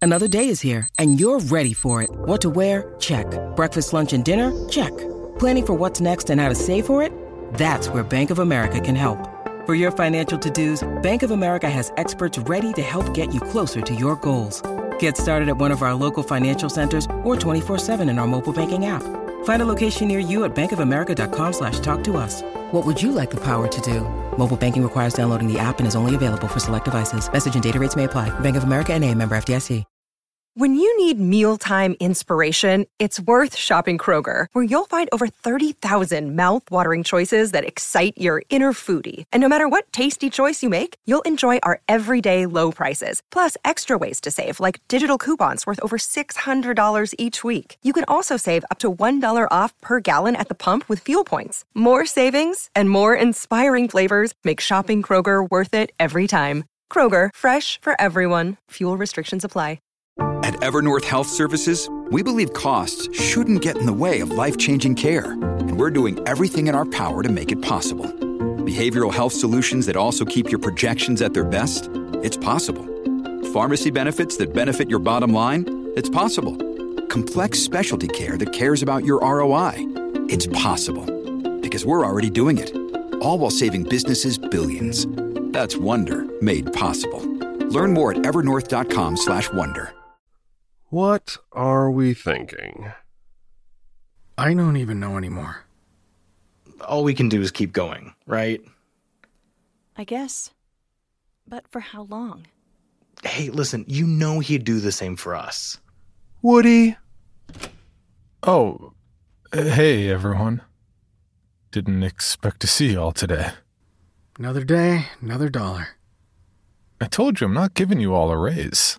Another day is here, and you're ready for it. What to wear? Check. Breakfast, lunch, and dinner? Check. Planning for what's next and how to save for it? That's where Bank of America can help. For your financial to-dos, Bank of America has experts ready to help get you closer to your goals. Get started at one of our local financial centers or 24/7 in our mobile banking app. Find a location near you at bankofamerica.com/talktous. What would you like the power to do? Mobile banking requires downloading the app and is only available for select devices. Message and data rates may apply. Bank of America N.A., member FDIC. When you need mealtime inspiration, it's worth shopping Kroger, where you'll find over 30,000 mouth-watering choices that excite your inner foodie. And no matter what tasty choice you make, you'll enjoy our everyday low prices, plus extra ways to save, like digital coupons worth over $600 each week. You can also save up to $1 off per gallon at the pump with fuel points. More savings and more inspiring flavors make shopping Kroger worth it every time. Kroger, fresh for everyone. Fuel restrictions apply. At Evernorth Health Services, we believe costs shouldn't get in the way of life-changing care, and we're doing everything in our power to make it possible. Behavioral health solutions that also keep your projections at their best? It's possible. Pharmacy benefits that benefit your bottom line? It's possible. Complex specialty care that cares about your ROI? It's possible. Because we're already doing it. All while saving businesses billions. That's Wonder made possible. Learn more at evernorth.com/wonder. What are we thinking? I don't even know anymore. All we can do is keep going, right? I guess. But for how long? Hey, listen, you know he'd do the same for us. Woody? Oh, hey everyone. Didn't expect to see y'all today. Another day, another dollar. I told you I'm not giving you all a raise.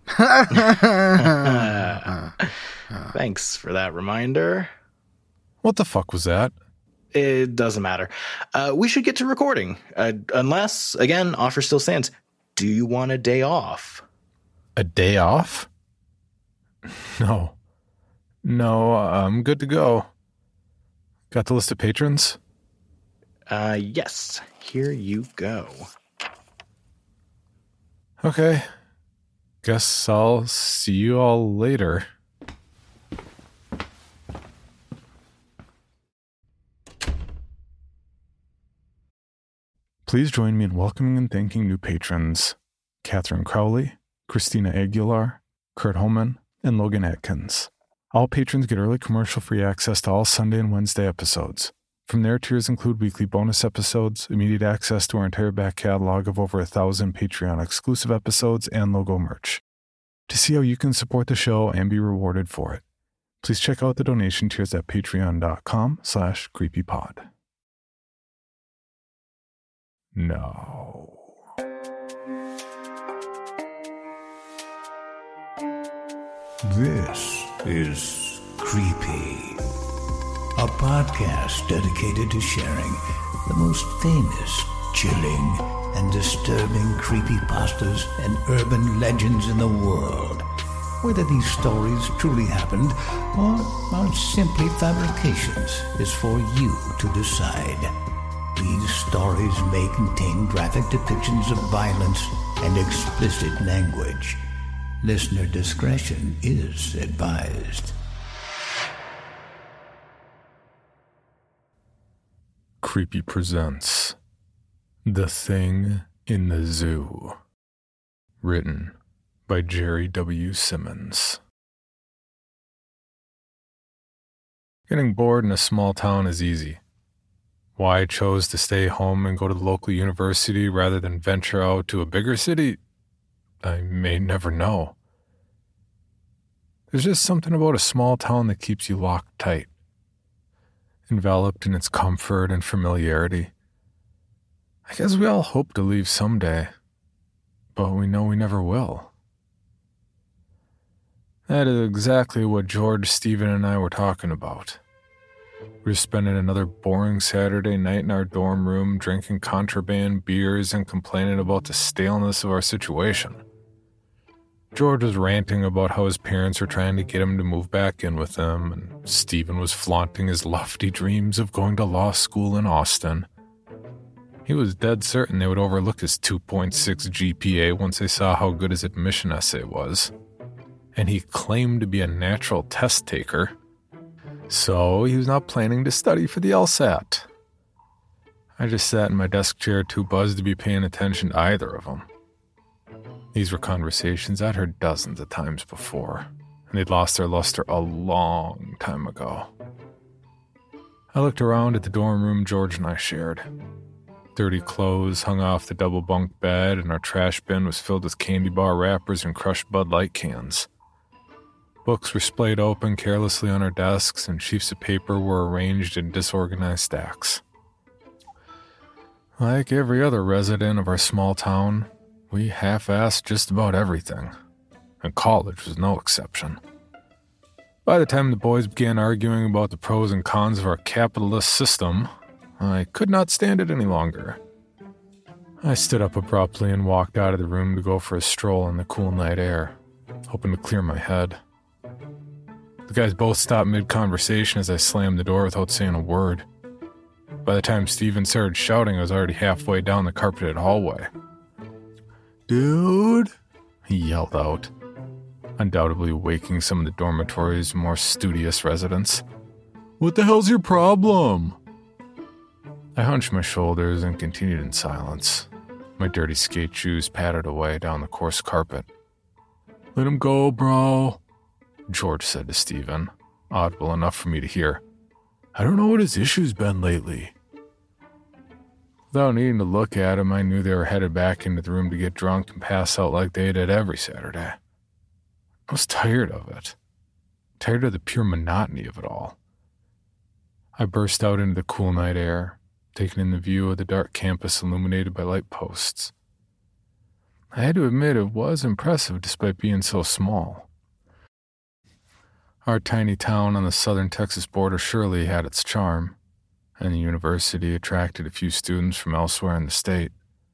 Thanks for that reminder. What the fuck was that? It doesn't matter. We should get to recording. Unless, again, offer still stands. Do you want a day off? A day off? No, I'm good to go. Got the list of patrons? Yes. Here you go. Okay. Guess I'll see you all later. Please join me in welcoming and thanking new patrons: Catherine Crowley, Christina Aguilar, Kurt Holman, and Logan Atkins. All patrons get early commercial-free access to all Sunday and Wednesday episodes. From there, tiers include weekly bonus episodes, immediate access to our entire back catalog of over 1,000 Patreon-exclusive episodes, and logo merch. To see how you can support the show and be rewarded for it, please check out the donation tiers at patreon.com/creepypod. No. This is Creepy, a podcast dedicated to sharing the most famous, chilling, and disturbing creepypastas and urban legends in the world. Whether these stories truly happened or are simply fabrications is for you to decide. These stories may contain graphic depictions of violence and explicit language. Listener discretion is advised. Creepy presents The Thing in the Zoo. Written by Jerry W. Simmons. Getting bored in a small town is easy. Why I chose to stay home and go to the local university rather than venture out to a bigger city, I may never know. There's just something about a small town that keeps you locked tight, enveloped in its comfort and familiarity. I guess we all hope to leave someday, but we know we never will. That is exactly what George, Stephen, and I were talking about. We were spending another boring Saturday night in our dorm room, drinking contraband beers and complaining about the staleness of our situation. George was ranting about how his parents were trying to get him to move back in with them, and Stephen was flaunting his lofty dreams of going to law school in Austin. He was dead certain they would overlook his 2.6 GPA once they saw how good his admission essay was. and he claimed to be a natural test taker. So he was not planning to study for the LSAT. I just sat in my desk chair too buzzed to be paying attention to either of them. These were conversations I'd heard dozens of times before, and they'd lost their luster a long time ago. I looked around at the dorm room George and I shared. Dirty clothes hung off the double bunk bed, and our trash bin was filled with candy bar wrappers and crushed Bud Light cans. Books were splayed open carelessly on our desks, and sheets of paper were arranged in disorganized stacks. Like every other resident of our small town, we half-assed just about everything, and college was no exception. By the time the boys began arguing about the pros and cons of our capitalist system, I could not stand it any longer. I stood up abruptly and walked out of the room to go for a stroll in the cool night air, hoping to clear my head. The guys both stopped mid-conversation as I slammed the door without saying a word. By the time Steven started shouting, I was already halfway down the carpeted hallway. "Dude," he yelled out, undoubtedly waking some of the dormitory's more studious residents. "What the hell's your problem?" I hunched my shoulders and continued in silence. My dirty skate shoes pattered away down the coarse carpet. "Let him go, bro," George said to Steven, audible enough for me to hear. "I don't know what his issue's been lately." Without needing to look at him, I knew they were headed back into the room to get drunk and pass out like they did every Saturday. I was tired of it. Tired of the pure monotony of it all. I burst out into the cool night air, taking in the view of the dark campus illuminated by light posts. I had to admit it was impressive despite being so small. Our tiny town on the southern Texas border surely had its charm, and the university attracted a few students from elsewhere in the state.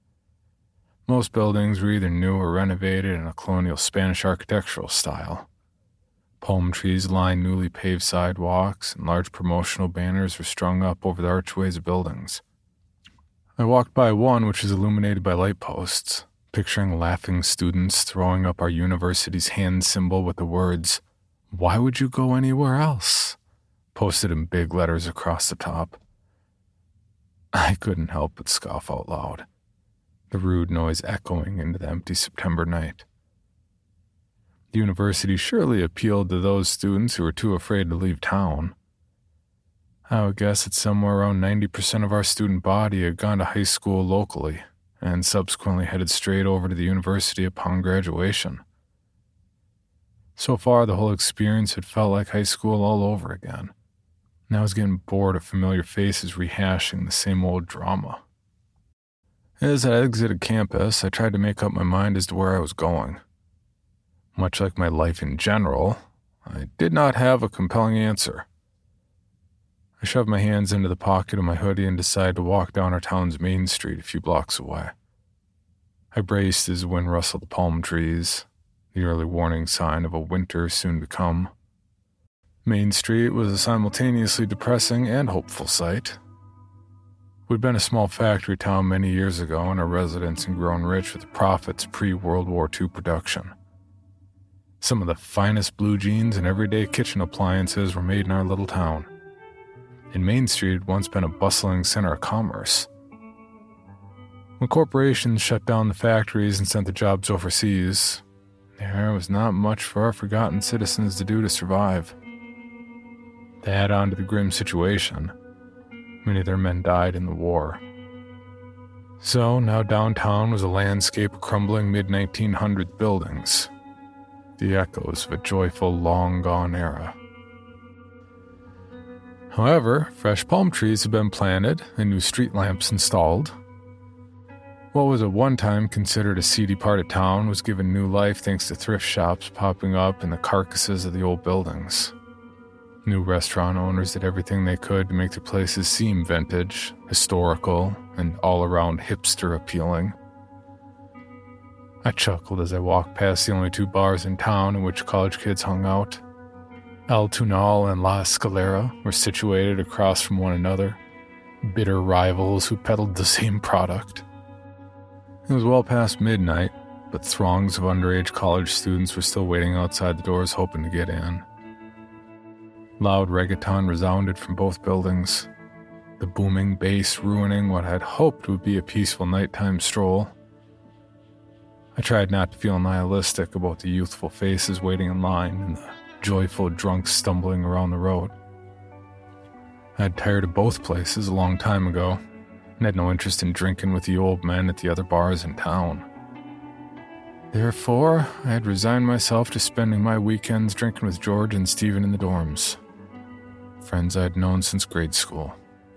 Most buildings were either new or renovated in a colonial Spanish architectural style. Palm trees lined newly paved sidewalks, and large promotional banners were strung up over the archways of buildings. I walked by one which was illuminated by light posts, picturing laughing students throwing up our university's hand symbol with the words, "Why would you go anywhere else?" posted in big letters across the top. I couldn't help but scoff out loud, the rude noise echoing into the empty September night. The university surely appealed to those students who were too afraid to leave town. I would guess that somewhere around 90% of our student body had gone to high school locally and subsequently headed straight over to the university upon graduation. So far, the whole experience had felt like high school all over again, and I was getting bored of familiar faces rehashing the same old drama. As I exited campus, I tried to make up my mind as to where I was going. Much like my life in general, I did not have a compelling answer. I shoved my hands into the pocket of my hoodie and decided to walk down our town's main street a few blocks away. I braced as the wind rustled the palm trees, the early warning sign of a winter soon to come. Main Street was a simultaneously depressing and hopeful sight. We'd been a small factory town many years ago, and our residents had grown rich with the profits pre-World War II production. Some of the finest blue jeans and everyday kitchen appliances were made in our little town. And Main Street had once been a bustling center of commerce. When corporations shut down the factories and sent the jobs overseas, there was not much for our forgotten citizens to do to survive. To add on to the grim situation, many of their men died in the war. So now downtown was a landscape of crumbling mid-1900s buildings, the echoes of a joyful, long-gone era. However, fresh palm trees had been planted and new street lamps installed. What was at one time considered a seedy part of town was given new life thanks to thrift shops popping up in the carcasses of the old buildings. New restaurant owners did everything they could to make their places seem vintage, historical, and all-around hipster appealing. I chuckled as I walked past the only two bars in town in which college kids hung out. El Tunal and La Escalera were situated across from one another, bitter rivals who peddled the same product. It was well past midnight, but throngs of underage college students were still waiting outside the doors hoping to get in. Loud reggaeton resounded from both buildings, the booming bass ruining what I had hoped would be a peaceful nighttime stroll. I tried not to feel nihilistic about the youthful faces waiting in line and the joyful drunks stumbling around the road. I had tired of both places a long time ago and had no interest in drinking with the old men at the other bars in town. Therefore, I had resigned myself to spending my weekends drinking with George and Stephen in the dorms, friends I had known since grade school.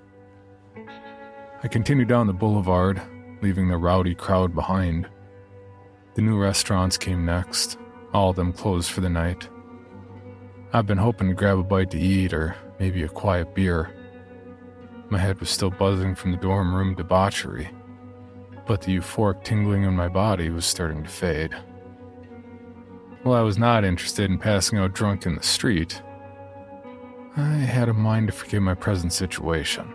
I continued down the boulevard, leaving the rowdy crowd behind. The new restaurants came next, all of them closed for the night. I've been hoping to grab a bite to eat or maybe a quiet beer. My head was still buzzing from the dorm room debauchery, but the euphoric tingling in my body was starting to fade. While I was not interested in passing out drunk in the street, I had a mind to forget my present situation.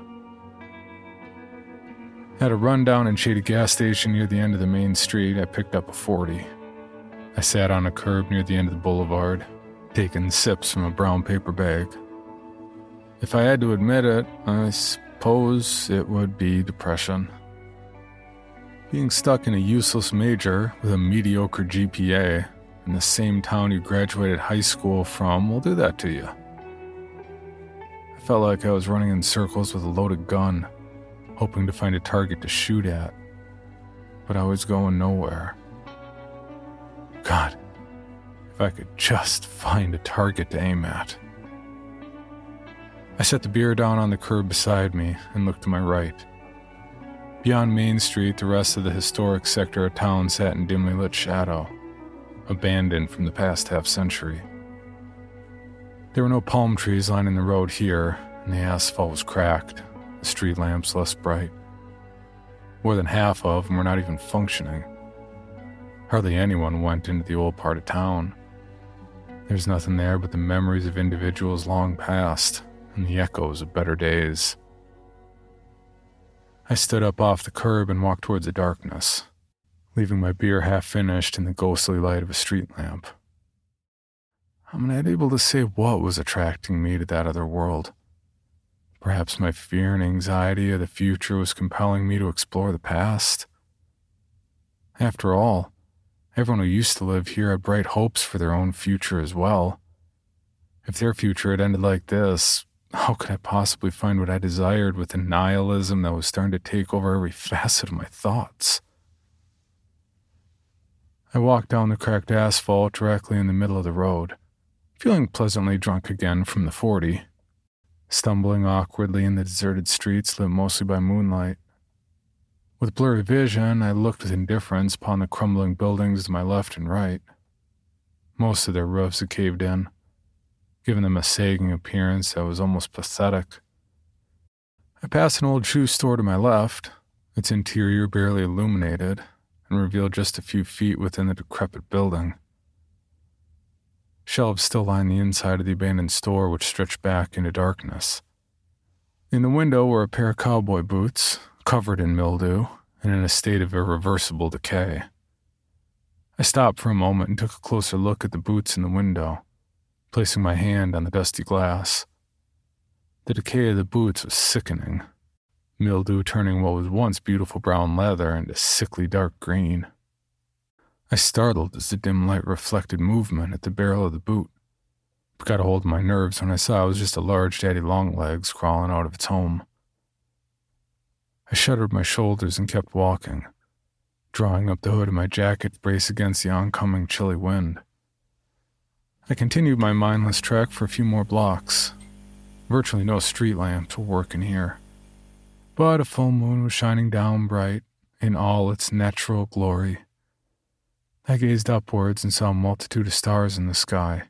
At a rundown and shady gas station near the end of the main street, I picked up a 40. I sat on a curb near the end of the boulevard, taking sips from a brown paper bag. If I had to admit it, I suppose it would be depression. Being stuck in a useless major with a mediocre GPA in the same town you graduated high school from will do that to you. I felt like I was running in circles with a loaded gun, hoping to find a target to shoot at, but I was going nowhere. God, if I could just find a target to aim at. I set the beer down on the curb beside me and looked to my right. Beyond Main Street, the rest of the historic sector of town sat in dimly lit shadow, abandoned from the past half-century. There were no palm trees lining the road here, and the asphalt was cracked, the street lamps less bright. More than half of them were not even functioning. Hardly anyone went into the old part of town. There's nothing there but the memories of individuals long past and the echoes of better days. I stood up off the curb and walked towards the darkness, leaving my beer half-finished in the ghostly light of a street lamp. I'm not able to say what was attracting me to that other world. Perhaps my fear and anxiety of the future was compelling me to explore the past. After all, everyone who used to live here had bright hopes for their own future as well. If their future had ended like this, how could I possibly find what I desired with the nihilism that was starting to take over every facet of my thoughts? I walked down the cracked asphalt directly in the middle of the road, feeling pleasantly drunk again from the 40. Stumbling awkwardly in the deserted streets lit mostly by moonlight. With blurry vision, I looked with indifference upon the crumbling buildings to my left and right. Most of their roofs had caved in, giving them a sagging appearance that was almost pathetic. I passed an old shoe store to my left, its interior barely illuminated, and revealed just a few feet within the decrepit building. Shelves still lined the inside of the abandoned store, which stretched back into darkness. In the window were a pair of cowboy boots, covered in mildew and in a state of irreversible decay. I stopped for a moment and took a closer look at the boots in the window, placing my hand on the dusty glass. The decay of the boots was sickening, mildew turning what was once beautiful brown leather into sickly dark green. I startled as the dim light reflected movement at the barrel of the boot, but got a hold of my nerves when I saw it was just a large daddy longlegs crawling out of its home. I shuddered my shoulders and kept walking, drawing up the hood of my jacket to brace against the oncoming chilly wind. I continued my mindless trek for a few more blocks. Virtually no street lamps were working here, but a full moon was shining down bright in all its natural glory. I gazed upwards and saw a multitude of stars in the sky.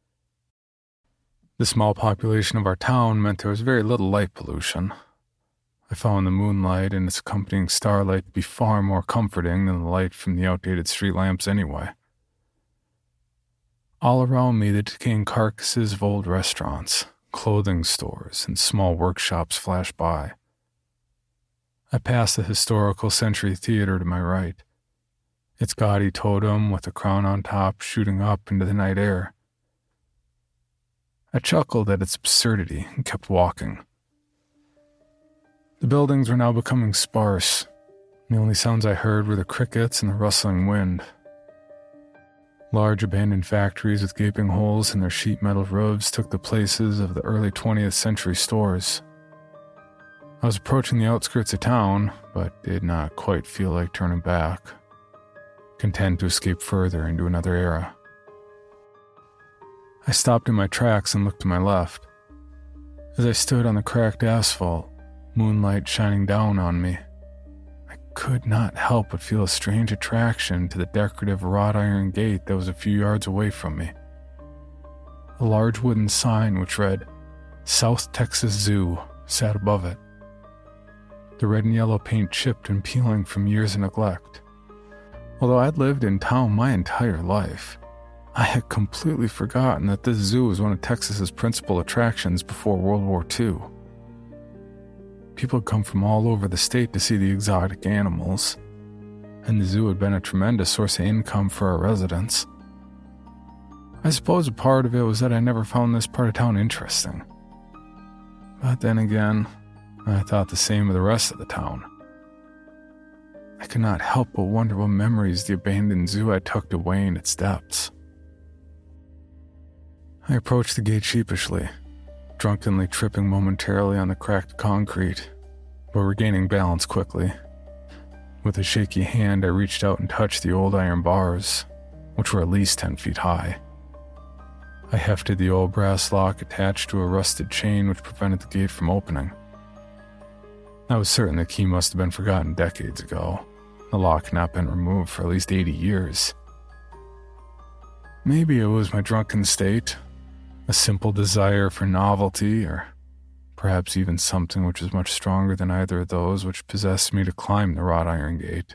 The small population of our town meant there was very little light pollution. I found the moonlight and its accompanying starlight to be far more comforting than the light from the outdated street lamps anyway. All around me, the decaying carcasses of old restaurants, clothing stores, and small workshops flashed by. I passed the historical Century Theater to my right. its gaudy totem with a crown on top shooting up into the night air. I chuckled at its absurdity and kept walking. The buildings were now becoming sparse. The only sounds I heard were the crickets and the rustling wind. Large abandoned factories with gaping holes in their sheet metal roofs took the places of the early 20th century stores. I was approaching the outskirts of town, but did not quite feel like turning back, content to escape further into another era. I stopped in my tracks and looked to my left. As I stood on the cracked asphalt, moonlight shining down on me, I could not help but feel a strange attraction to the decorative wrought iron gate that was a few yards away from me. A large wooden sign which read, South Texas Zoo, sat above it. The red and yellow paint chipped and peeling from years of neglect. Although I'd lived in town my entire life, I had completely forgotten that this zoo was one of Texas's principal attractions before World War II. People had come from all over the state to see the exotic animals, and the zoo had been a tremendous source of income for our residents. I suppose a part of it was that I never found this part of town interesting. But then again, I thought the same of the rest of the town. I could not help but wonder what memories the abandoned zoo had tucked away in its depths. I approached the gate sheepishly, drunkenly tripping momentarily on the cracked concrete, but regaining balance quickly. With a shaky hand, I reached out and touched the old iron bars, which were at least 10 feet high. I hefted the old brass lock attached to a rusted chain which prevented the gate from opening. I was certain the key must have been forgotten decades ago. The lock had not been removed for at least 80 years. Maybe it was my drunken state, a simple desire for novelty, or perhaps even something which was much stronger than either of those which possessed me to climb the wrought iron gate.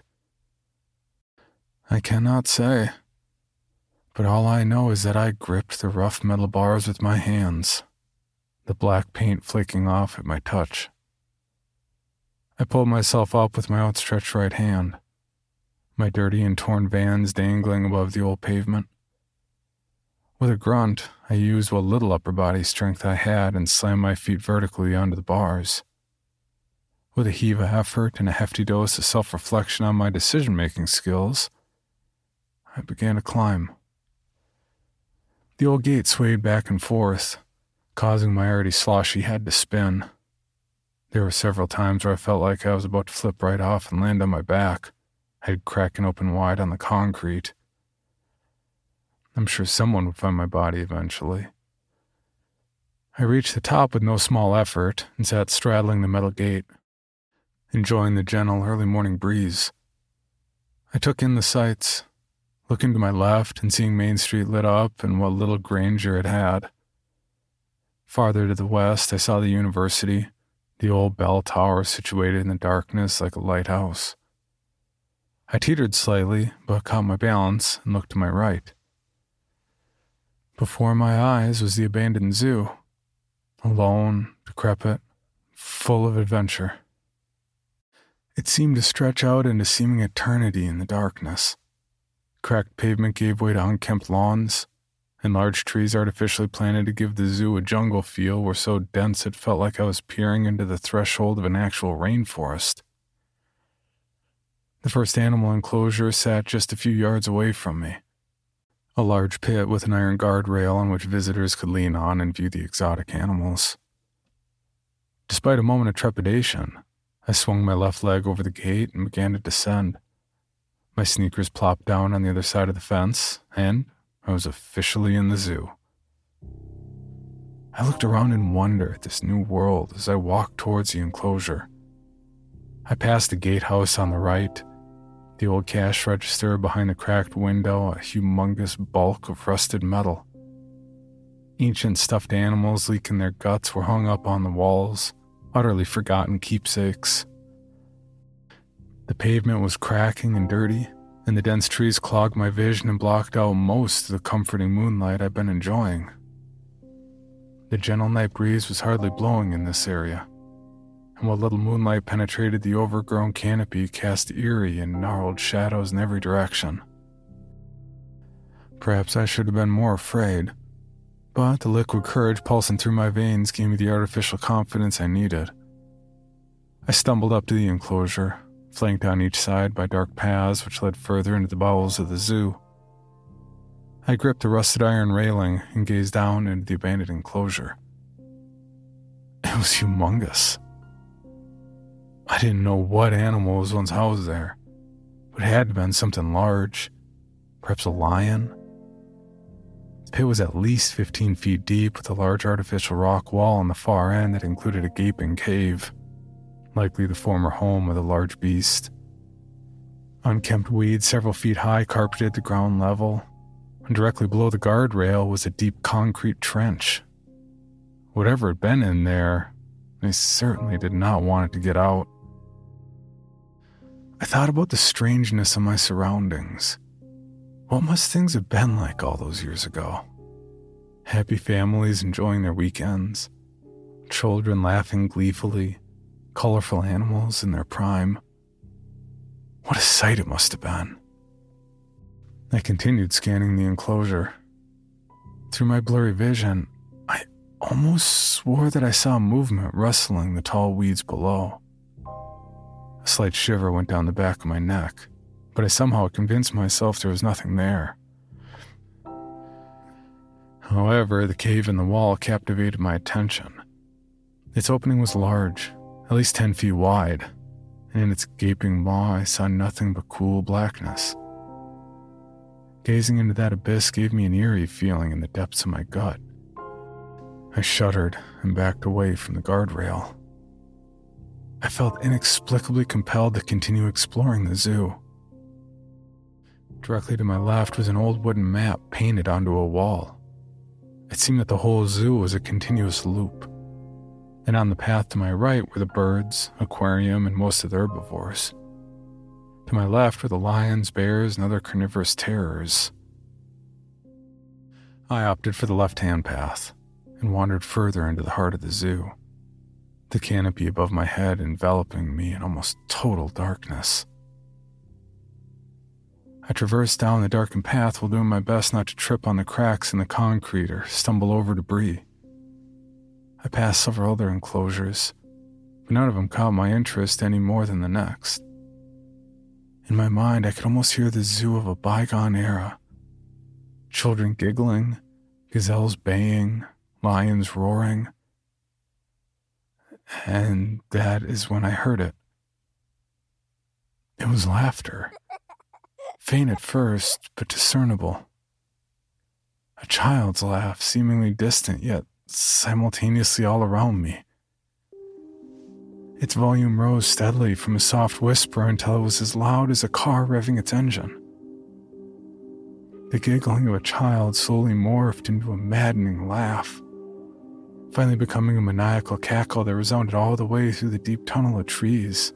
I cannot say, but all I know is that I gripped the rough metal bars with my hands, the black paint flaking off at my touch. I pulled myself up with my outstretched right hand, my dirty and torn Vans dangling above the old pavement. With a grunt, I used what little upper body strength I had and slammed my feet vertically onto the bars. With a heave of effort and a hefty dose of self-reflection on my decision-making skills, I began to climb. The old gate swayed back and forth, causing my already sloshy head to spin. There were several times where I felt like I was about to flip right off and land on my back, head cracking open wide on the concrete. I'm sure someone would find my body eventually. I reached the top with no small effort and sat straddling the metal gate, enjoying the gentle early morning breeze. I took in the sights, looking to my left and seeing Main Street lit up and what little grandeur it had. Farther to the west, I saw the university, the old bell tower situated in the darkness like a lighthouse. I teetered slightly, but caught my balance and looked to my right. Before my eyes was the abandoned zoo, alone, decrepit, full of adventure. It seemed to stretch out into seeming eternity in the darkness. Cracked pavement gave way to unkempt lawns, and large trees artificially planted to give the zoo a jungle feel were so dense it felt like I was peering into the threshold of an actual rainforest. The first animal enclosure sat just a few yards away from me. A large pit with an iron guardrail on which visitors could lean on and view the exotic animals. Despite a moment of trepidation, I swung my left leg over the gate and began to descend. My sneakers plopped down on the other side of the fence, and I was officially in the zoo. I looked around in wonder at this new world as I walked towards the enclosure. I passed the gatehouse on the right, the old cash register behind the cracked window, a humongous bulk of rusted metal. Ancient stuffed animals leaking their guts were hung up on the walls, utterly forgotten keepsakes. The pavement was cracking and dirty, and the dense trees clogged my vision and blocked out most of the comforting moonlight I'd been enjoying. The gentle night breeze was hardly blowing in this area, and what little moonlight penetrated the overgrown canopy cast eerie and gnarled shadows in every direction. Perhaps I should have been more afraid, but the liquid courage pulsing through my veins gave me the artificial confidence I needed. I stumbled up to the enclosure, flanked on each side by dark paths which led further into the bowels of the zoo. I gripped the rusted iron railing and gazed down into the abandoned enclosure. It was humongous. I didn't know what animal was once housed there, but it had to have been something large, perhaps a lion. The pit was at least 15 feet deep with a large artificial rock wall on the far end that included a gaping cave, likely the former home of the large beast. Unkempt weeds several feet high carpeted the ground level, and directly below the guardrail was a deep concrete trench. Whatever had been in there, I certainly did not want it to get out. I thought about the strangeness of my surroundings. What must things have been like all those years ago? Happy families enjoying their weekends, children laughing gleefully, colorful animals in their prime. What a sight it must have been. I continued scanning the enclosure. Through my blurry vision, I almost swore that I saw movement rustling the tall weeds below. A slight shiver went down the back of my neck, but I somehow convinced myself there was nothing there. However, the cave in the wall captivated my attention. Its opening was large, at least 10 feet wide, and in its gaping maw I saw nothing but cool blackness. Gazing into that abyss gave me an eerie feeling in the depths of my gut. I shuddered and backed away from the guardrail. I felt inexplicably compelled to continue exploring the zoo. Directly to my left was an old wooden map painted onto a wall. It seemed that the whole zoo was a continuous loop, and on the path to my right were the birds, aquarium, and most of the herbivores. To my left were the lions, bears, and other carnivorous terrors. I opted for the left-hand path and wandered further into the heart of the zoo, the canopy above my head enveloping me in almost total darkness. I traversed down the darkened path while doing my best not to trip on the cracks in the concrete or stumble over debris. I passed several other enclosures, but none of them caught my interest any more than the next. In my mind, I could almost hear the zoo of a bygone era. Children giggling, gazelles baying, lions roaring. And that is when I heard it. It was laughter. Faint at first, but discernible. A child's laugh, seemingly distant, yet simultaneously all around me. Its volume rose steadily from a soft whisper until it was as loud as a car revving its engine. The giggling of a child slowly morphed into a maddening laugh, finally becoming a maniacal cackle that resounded all the way through the deep tunnel of trees.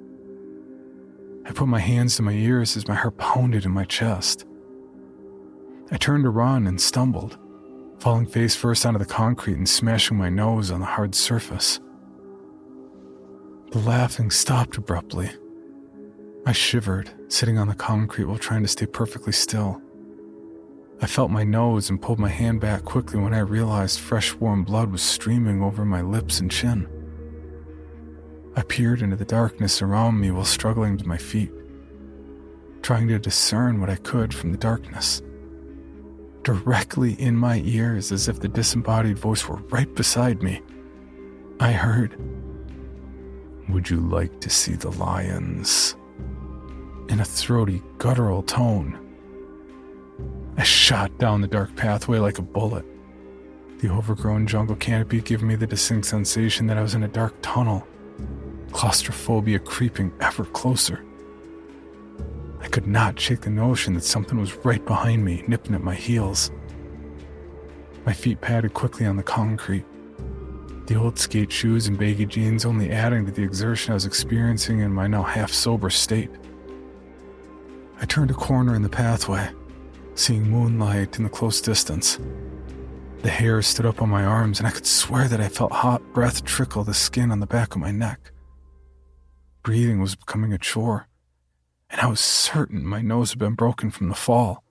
I put my hands to my ears as my heart pounded in my chest. I turned to run and stumbled, falling face first onto the concrete and smashing my nose on the hard surface. The laughing stopped abruptly. I shivered, sitting on the concrete while trying to stay perfectly still. I felt my nose and pulled my hand back quickly when I realized fresh warm blood was streaming over my lips and chin. I peered into the darkness around me while struggling to my feet, trying to discern what I could from the darkness. Directly in my ears, as if the disembodied voice were right beside me, I heard, "Would you like to see the lions?" in a throaty, guttural tone. I shot down the dark pathway like a bullet. The overgrown jungle canopy gave me the distinct sensation that I was in a dark tunnel, claustrophobia creeping ever closer. I could not shake the notion that something was right behind me, nipping at my heels. My feet padded quickly on the concrete, the old skate shoes and baggy jeans only adding to the exertion I was experiencing in my now half-sober state. I turned a corner in the pathway, seeing moonlight in the close distance. The hair stood up on my arms, and I could swear that I felt hot breath trickle the skin on the back of my neck. Breathing was becoming a chore, and I was certain my nose had been broken from the fall.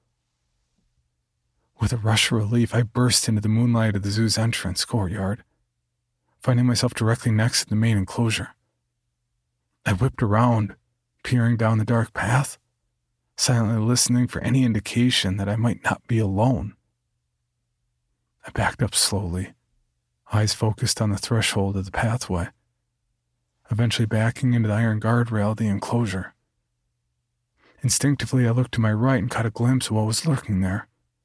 With a rush of relief, I burst into the moonlight of the zoo's entrance courtyard, finding myself directly next to the main enclosure. I whipped around, peering down the dark path, silently listening for any indication that I might not be alone. I backed up slowly, eyes focused on the threshold of the pathway, eventually backing into the iron guardrail of the enclosure. Instinctively, I looked to my right and caught a glimpse of what was lurking there.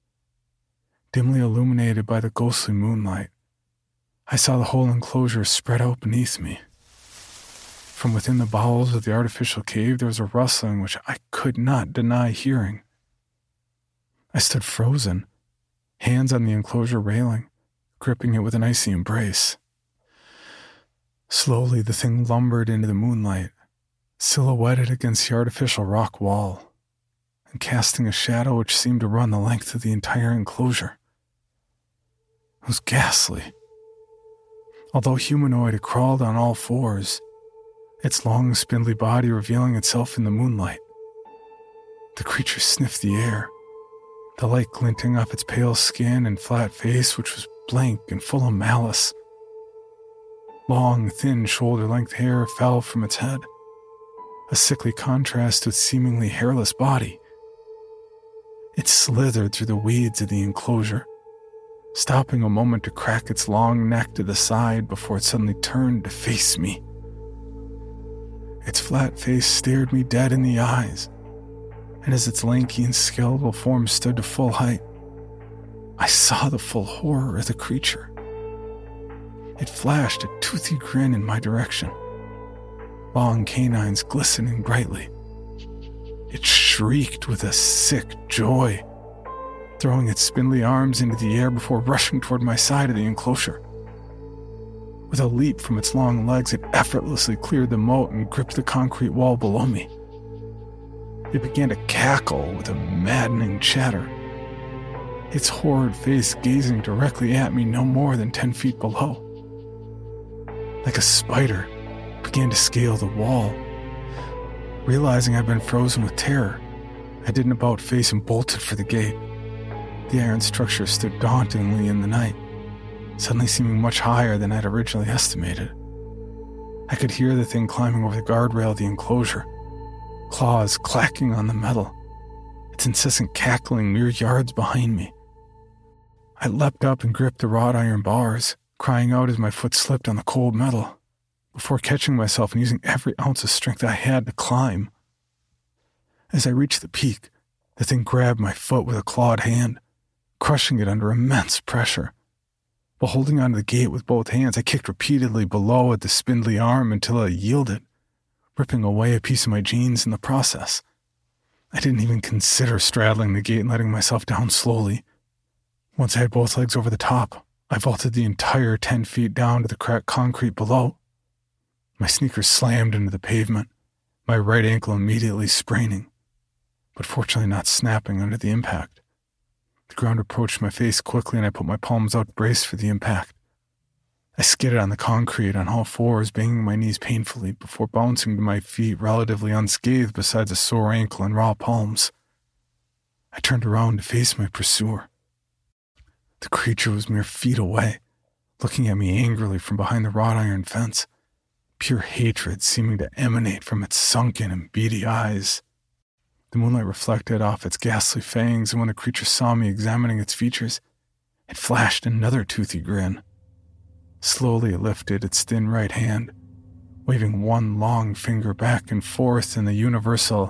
Dimly illuminated by the ghostly moonlight, I saw the whole enclosure spread out beneath me. From within the bowels of the artificial cave, there was a rustling which I could not deny hearing. I stood frozen, hands on the enclosure railing, gripping it with an icy embrace. Slowly, the thing lumbered into the moonlight, silhouetted against the artificial rock wall, and casting a shadow which seemed to run the length of the entire enclosure. It was ghastly. Although humanoid, it crawled on all fours, its long, spindly body revealing itself in the moonlight. The creature sniffed the air, the light glinting off its pale skin and flat face, which was blank and full of malice. Long, thin, shoulder-length hair fell from its head, a sickly contrast to its seemingly hairless body. It slithered through the weeds of the enclosure, stopping a moment to crack its long neck to the side before it suddenly turned to face me. Its flat face stared me dead in the eyes, and as its lanky and skeletal form stood to full height, I saw the full horror of the creature. It flashed a toothy grin in my direction, long canines glistening brightly. It shrieked with a sick joy, throwing its spindly arms into the air before rushing toward my side of the enclosure. With a leap from its long legs, it effortlessly cleared the moat and gripped the concrete wall below me. It began to cackle with a maddening chatter, its horrid face gazing directly at me no more than 10 feet below. Like a spider, it began to scale the wall. Realizing I'd been frozen with terror, I did an about-face and bolted for the gate. The iron structure stood dauntingly in the night, suddenly seeming much higher than I'd originally estimated. I could hear the thing climbing over the guardrail of the enclosure, claws clacking on the metal, its incessant cackling mere yards behind me. I leapt up and gripped the wrought iron bars, crying out as my foot slipped on the cold metal, before catching myself and using every ounce of strength I had to climb. As I reached the peak, the thing grabbed my foot with a clawed hand, crushing it under immense pressure. While holding onto the gate with both hands, I kicked repeatedly below at the spindly arm until it yielded, ripping away a piece of my jeans in the process. I didn't even consider straddling the gate and letting myself down slowly. Once I had both legs over the top, I vaulted the entire 10 feet down to the cracked concrete below. My sneakers slammed into the pavement, my right ankle immediately spraining, but fortunately not snapping under the impact. The ground approached my face quickly and I put my palms out to brace for the impact. I skidded on the concrete on all fours, banging my knees painfully before bouncing to my feet relatively unscathed besides a sore ankle and raw palms. I turned around to face my pursuer. The creature was mere feet away, looking at me angrily from behind the wrought iron fence, pure hatred seeming to emanate from its sunken and beady eyes. The moonlight reflected off its ghastly fangs, and when the creature saw me examining its features, it flashed another toothy grin. Slowly it lifted its thin right hand, waving one long finger back and forth in the universal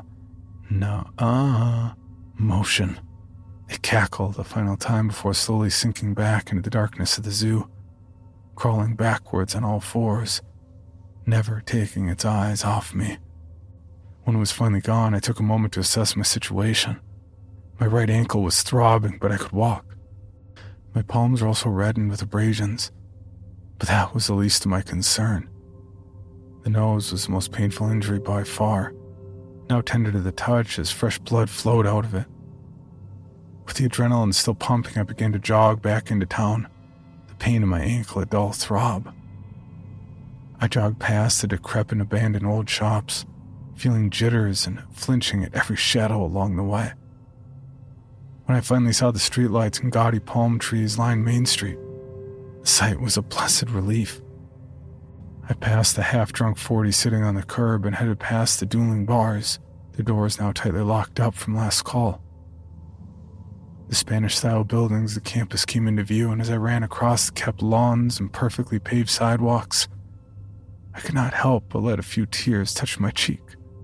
"na-ah" motion. It cackled a final time before slowly sinking back into the darkness of the zoo, crawling backwards on all fours, never taking its eyes off me. When it was finally gone, I took a moment to assess my situation. My right ankle was throbbing, but I could walk. My palms were also reddened with abrasions, but that was the least of my concern. The nose was the most painful injury by far, now tender to the touch as fresh blood flowed out of it. With the adrenaline still pumping, I began to jog back into town, the pain in my ankle a dull throb. I jogged past the decrepit abandoned old shops, feeling jitters and flinching at every shadow along the way. When I finally saw the streetlights and gaudy palm trees line Main Street, the sight was a blessed relief. I passed the half-drunk 40 sitting on the curb and headed past the dueling bars, their doors now tightly locked up from last call. The Spanish-style buildings of the campus came into view, and as I ran across the kept lawns and perfectly paved sidewalks, I could not help but let a few tears touch my cheek.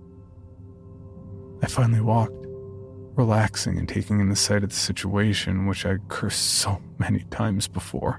I finally walked, relaxing and taking in the sight of the situation which I'd cursed so many times before.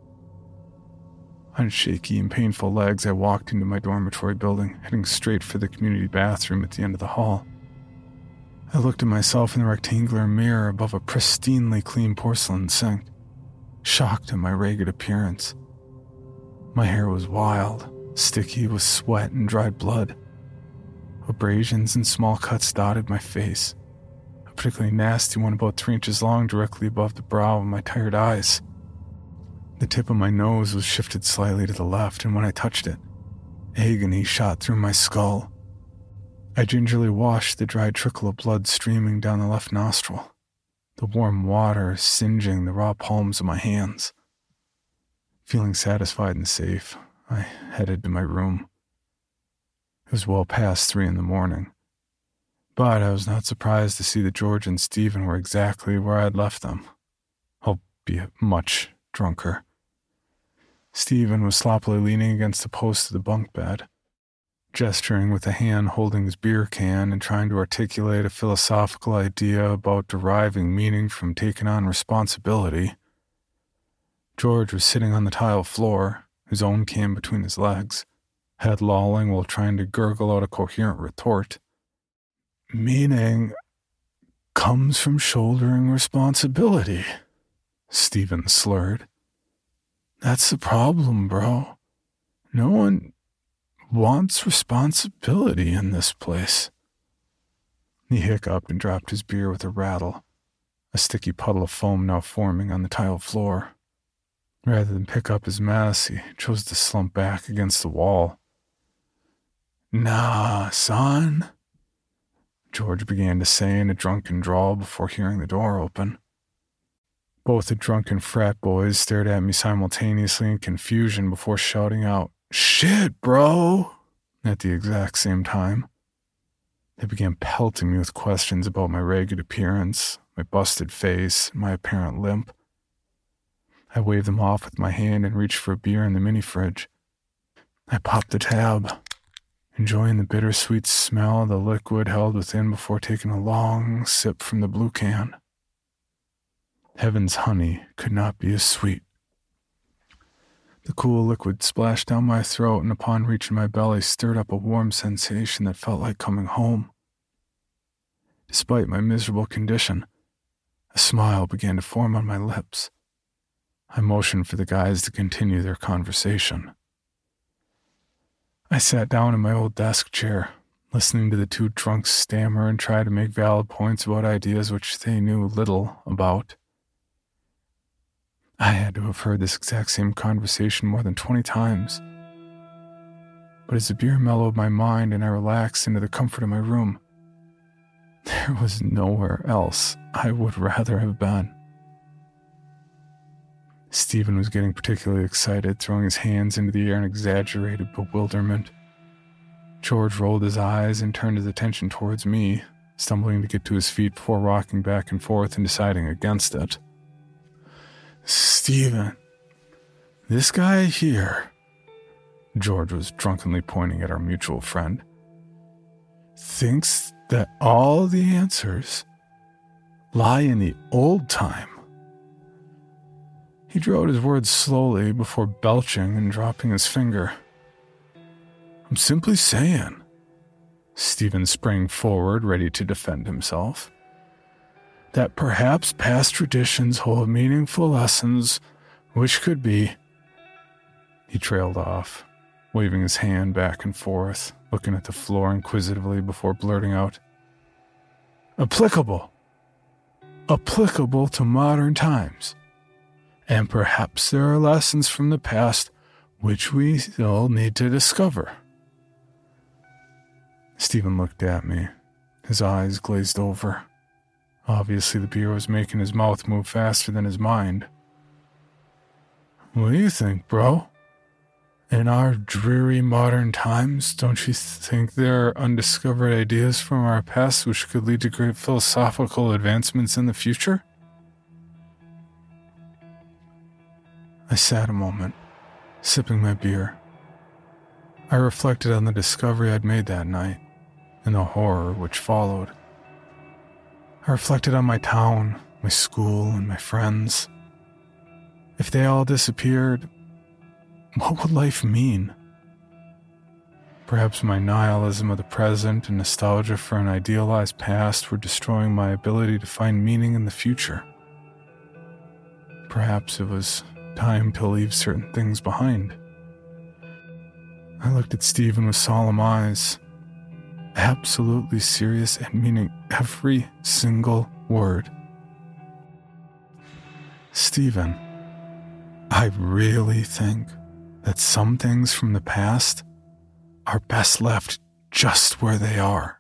On shaky and painful legs, I walked into my dormitory building, heading straight for the community bathroom at the end of the hall. I looked at myself in the rectangular mirror above a pristinely clean porcelain sink, shocked at my ragged appearance. My hair was wild, sticky with sweat and dried blood. Abrasions and small cuts dotted my face, a particularly nasty one about 3 inches long directly above the brow of my tired eyes. The tip of my nose was shifted slightly to the left, and when I touched it, agony shot through my skull. I gingerly washed the dried trickle of blood streaming down the left nostril, the warm water singeing the raw palms of my hands. Feeling satisfied and safe, I headed to my room. It was well past 3 a.m, but I was not surprised to see that George and Stephen were exactly where I had left them, albeit much drunker. Stephen was sloppily leaning against the post of the bunk bed, gesturing with a hand holding his beer can and trying to articulate a philosophical idea about deriving meaning from taking on responsibility. George was sitting on the tile floor, his own can between his legs, head lolling while trying to gurgle out a coherent retort. Meaning comes from shouldering responsibility, Stephen slurred. That's the problem, bro. No one wants responsibility in this place. He hiccuped and dropped his beer with a rattle, a sticky puddle of foam now forming on the tile floor. Rather than pick up his mess, he chose to slump back against the wall. Nah, son, George began to say in a drunken drawl before hearing the door open. Both the drunken frat boys stared at me simultaneously in confusion before shouting out, "Shit, bro!" at the exact same time. They began pelting me with questions about my ragged appearance, my busted face, and my apparent limp. I waved them off with my hand and reached for a beer in the mini-fridge. I popped the tab, enjoying the bittersweet smell of the liquid held within before taking a long sip from the blue can. Heaven's honey could not be as sweet. The cool liquid splashed down my throat and upon reaching my belly stirred up a warm sensation that felt like coming home. Despite my miserable condition, a smile began to form on my lips. I motioned for the guys to continue their conversation. I sat down in my old desk chair, listening to the two drunks stammer and try to make valid points about ideas which they knew little about. I had to have heard this exact same conversation more than 20 times. But as the beer mellowed my mind and I relaxed into the comfort of my room, there was nowhere else I would rather have been. Stephen was getting particularly excited, throwing his hands into the air in exaggerated bewilderment. George rolled his eyes and turned his attention towards me, stumbling to get to his feet before rocking back and forth and deciding against it. Stephen, this guy here, George was drunkenly pointing at our mutual friend, thinks that all the answers lie in the old time. He drew out his words slowly before belching and dropping his finger. I'm simply saying. Stephen sprang forward, ready to defend himself. That perhaps past traditions hold meaningful lessons, which could be... He trailed off, waving his hand back and forth, looking at the floor inquisitively before blurting out, applicable. applicable to modern times. And perhaps there are lessons from the past which we still need to discover. Stephen looked at me, his eyes glazed over. Obviously, the beer was making his mouth move faster than his mind. What do you think, bro? In our dreary modern times, don't you think there are undiscovered ideas from our past which could lead to great philosophical advancements in the future? I sat a moment, sipping my beer. I reflected on the discovery I'd made that night, and the horror which followed. I reflected on my town, my school, and my friends. If they all disappeared, what would life mean? Perhaps my nihilism of the present and nostalgia for an idealized past were destroying my ability to find meaning in the future. Perhaps it was time to leave certain things behind. I looked at Stephen with solemn eyes, absolutely serious and meaning every single word. Stephen, I really think that some things from the past are best left just where they are.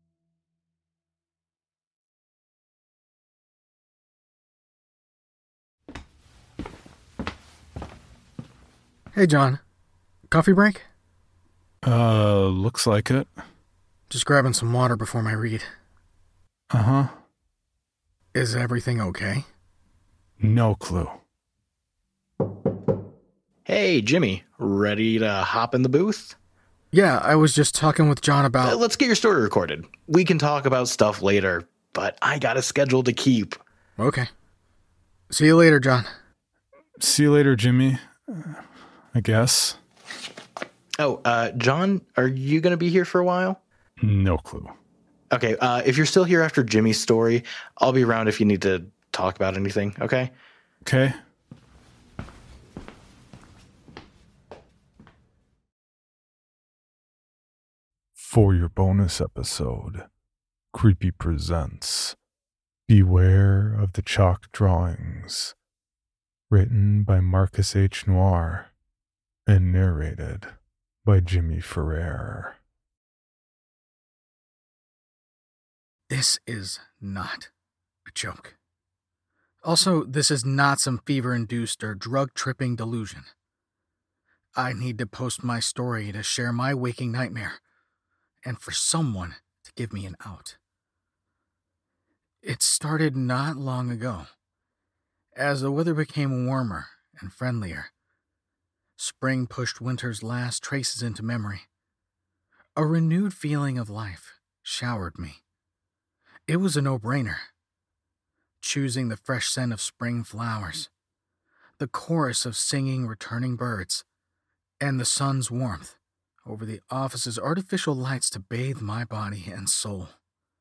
Hey, John. Coffee break? Looks like it. Just grabbing some water before my read. Uh-huh. Is everything okay? No clue. Hey, Jimmy, ready to hop in the booth? Yeah, I was just talking with John about... Let's get your story recorded. We can talk about stuff later, but I got a schedule to keep. Okay. See you later, John. See you later, Jimmy. I guess. Oh, John, are you going to be here for a while? No clue. Okay, if you're still here after Jimmy's story, I'll be around if you need to talk about anything, okay? Okay. For your bonus episode, Creepy presents Beware of the Chalk Drawings, written by Marcus H. Noir and narrated by Jimmy Ferrer. This is not a joke. Also, this is not some fever-induced or drug-tripping delusion. I need to post my story to share my waking nightmare, and for someone to give me an out. It started not long ago. As the weather became warmer and friendlier, spring pushed winter's last traces into memory. A renewed feeling of life showered me. It was a no-brainer. Choosing the fresh scent of spring flowers, the chorus of singing returning birds, and the sun's warmth over the office's artificial lights to bathe my body and soul.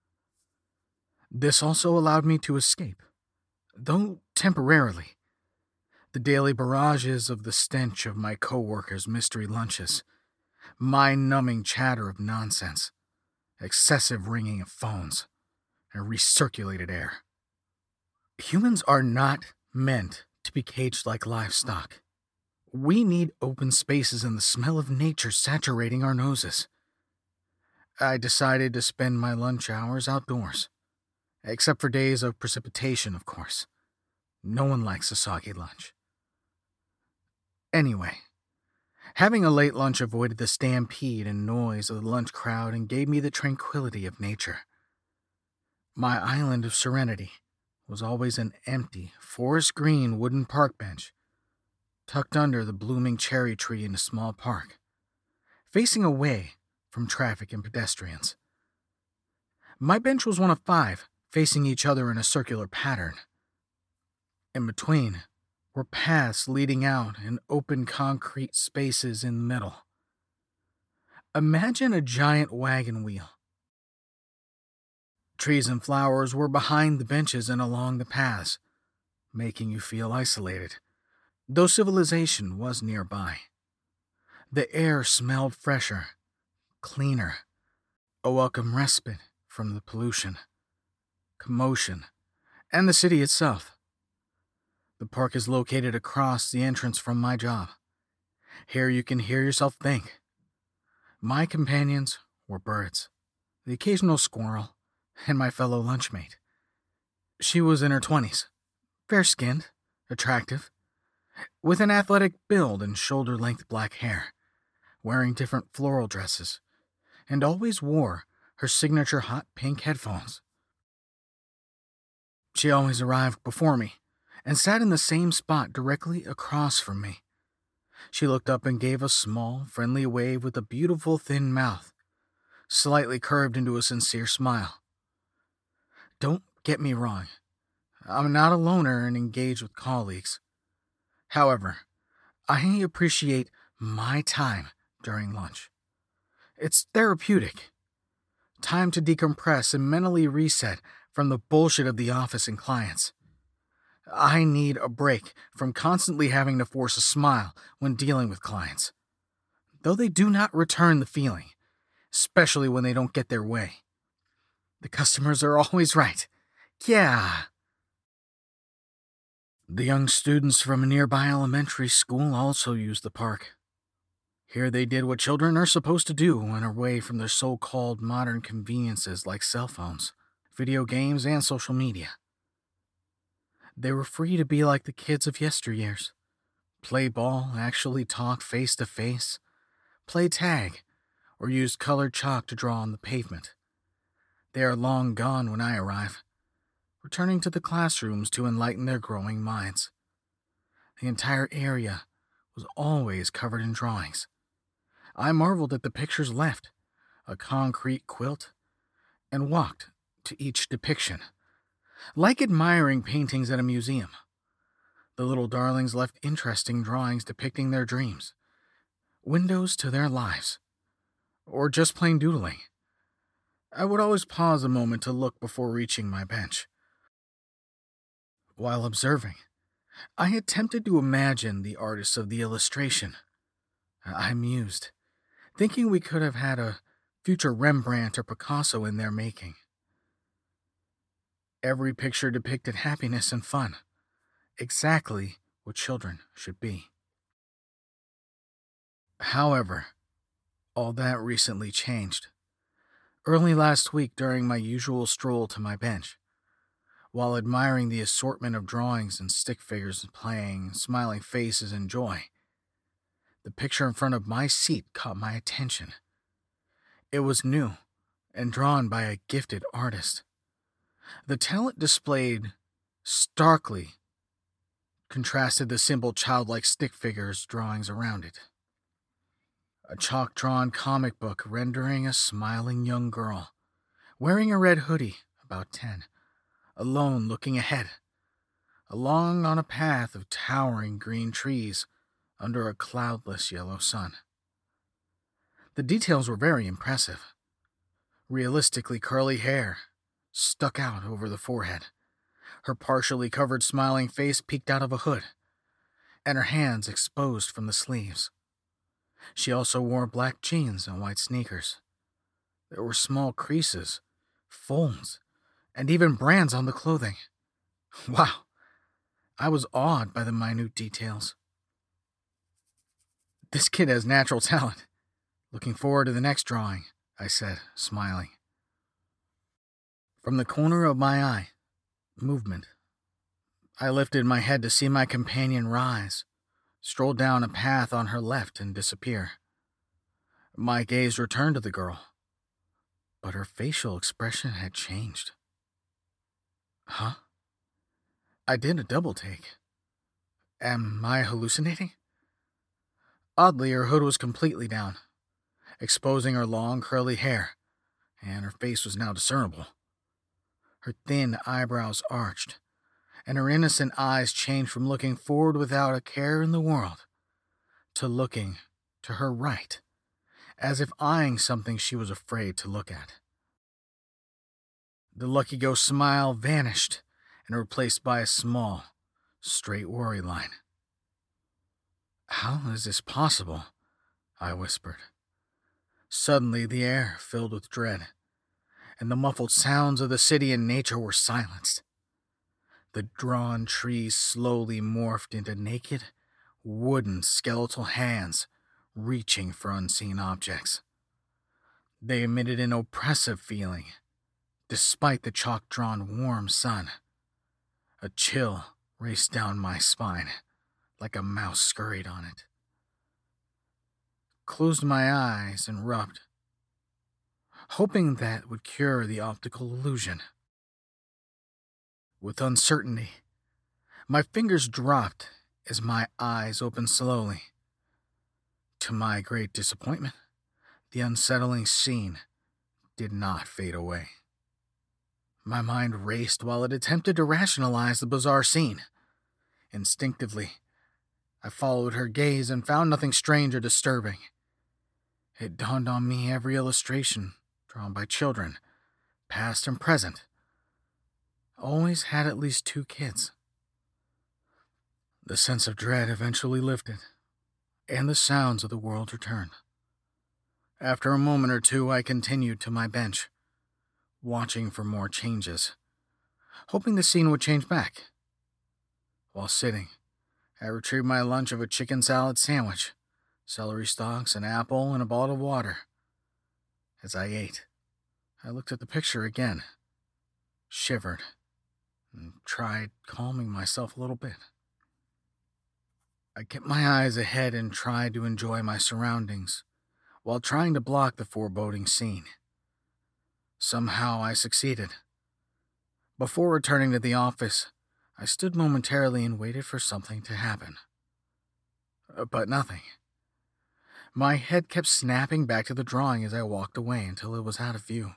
This also allowed me to escape, though temporarily, the daily barrages of the stench of my co-workers' mystery lunches, mind-numbing chatter of nonsense, excessive ringing of phones, and recirculated air. Humans are not meant to be caged like livestock. We need open spaces and the smell of nature saturating our noses. I decided to spend my lunch hours outdoors, except for days of precipitation, of course. No one likes a soggy lunch. Anyway, having a late lunch avoided the stampede and noise of the lunch crowd and gave me the tranquility of nature. My island of serenity was always an empty, forest green wooden park bench, tucked under the blooming cherry tree in a small park, facing away from traffic and pedestrians. My bench was one of 5, facing each other in a circular pattern. In between were paths leading out and open concrete spaces in the middle. Imagine a giant wagon wheel. Trees and flowers were behind the benches and along the paths, making you feel isolated, though civilization was nearby. The air smelled fresher, cleaner, a welcome respite from the pollution, commotion, and the city itself. The park is located across the entrance from my job. Here you can hear yourself think. My companions were birds, the occasional squirrel, and my fellow lunchmate. She was in her 20s, fair-skinned, attractive, with an athletic build and shoulder-length black hair, wearing different floral dresses, and always wore her signature hot pink headphones. She always arrived before me and sat in the same spot directly across from me. She looked up and gave a small, friendly wave with a beautiful thin mouth, slightly curved into a sincere smile. Don't get me wrong. I'm not a loner and engaged with colleagues. However, I appreciate my time during lunch. It's therapeutic. Time to decompress and mentally reset from the bullshit of the office and clients. I need a break from constantly having to force a smile when dealing with clients, though they do not return the feeling, especially when they don't get their way. The customers are always right. Yeah. The young students from a nearby elementary school also used the park. Here they did what children are supposed to do when away from their so-called modern conveniences like cell phones, video games, and social media. They were free to be like the kids of yesteryears. Play ball, actually talk face-to-face, play tag, or use colored chalk to draw on the pavement. They are long gone when I arrive, returning to the classrooms to enlighten their growing minds. The entire area was always covered in drawings. I marveled at the pictures left, a concrete quilt, and walked to each depiction, like admiring paintings at a museum. The little darlings left interesting drawings depicting their dreams, windows to their lives, or just plain doodling. I would always pause a moment to look before reaching my bench. While observing, I attempted to imagine the artists of the illustration. I mused, thinking we could have had a future Rembrandt or Picasso in their making. Every picture depicted happiness and fun, exactly what children should be. However, all that recently changed. Early last week, during my usual stroll to my bench, while admiring the assortment of drawings and stick figures playing, smiling faces and joy, the picture in front of my seat caught my attention. It was new and drawn by a gifted artist. The talent displayed starkly contrasted the simple childlike stick figures drawings around it. A chalk-drawn comic book rendering a smiling young girl, wearing a red hoodie, about 10, alone looking ahead, along on a path of towering green trees under a cloudless yellow sun. The details were very impressive. Realistically curly hair stuck out over the forehead. Her partially covered smiling face peeked out of a hood, and her hands exposed from the sleeves. She also wore black jeans and white sneakers. There were small creases, folds, and even brands on the clothing. Wow! I was awed by the minute details. This kid has natural talent. Looking forward to the next drawing, I said, smiling. From the corner of my eye, movement. I lifted my head to see my companion rise, stroll down a path on her left and disappear. My gaze returned to the girl, but her facial expression had changed. Huh? I did a double take. Am I hallucinating? Oddly, her hood was completely down, exposing her long, curly hair, and her face was now discernible. Her thin eyebrows arched, and her innocent eyes changed from looking forward without a care in the world to looking to her right, as if eyeing something she was afraid to look at. The Lucky Ghost smile vanished and replaced by a small, straight worry line. How is this possible? I whispered. Suddenly the air filled with dread, and the muffled sounds of the city and nature were silenced. The drawn trees slowly morphed into naked, wooden skeletal hands reaching for unseen objects. They emitted an oppressive feeling, despite the chalk-drawn warm sun. A chill raced down my spine, like a mouse scurried on it. Closed my eyes and rubbed, hoping that would cure the optical illusion. With uncertainty, my fingers dropped as my eyes opened slowly. To my great disappointment, the unsettling scene did not fade away. My mind raced while it attempted to rationalize the bizarre scene. Instinctively, I followed her gaze and found nothing strange or disturbing. It dawned on me every illustration drawn by children, past and present, always had at least 2 kids. The sense of dread eventually lifted, and the sounds of the world returned. After a moment or two, I continued to my bench, watching for more changes, hoping the scene would change back. While sitting, I retrieved my lunch of a chicken salad sandwich, celery stalks, an apple, and a bottle of water. As I ate, I looked at the picture again, shivered, and tried calming myself a little bit. I kept my eyes ahead and tried to enjoy my surroundings, while trying to block the foreboding scene. Somehow I succeeded. Before returning to the office, I stood momentarily and waited for something to happen. But nothing. My head kept snapping back to the drawing as I walked away until it was out of view.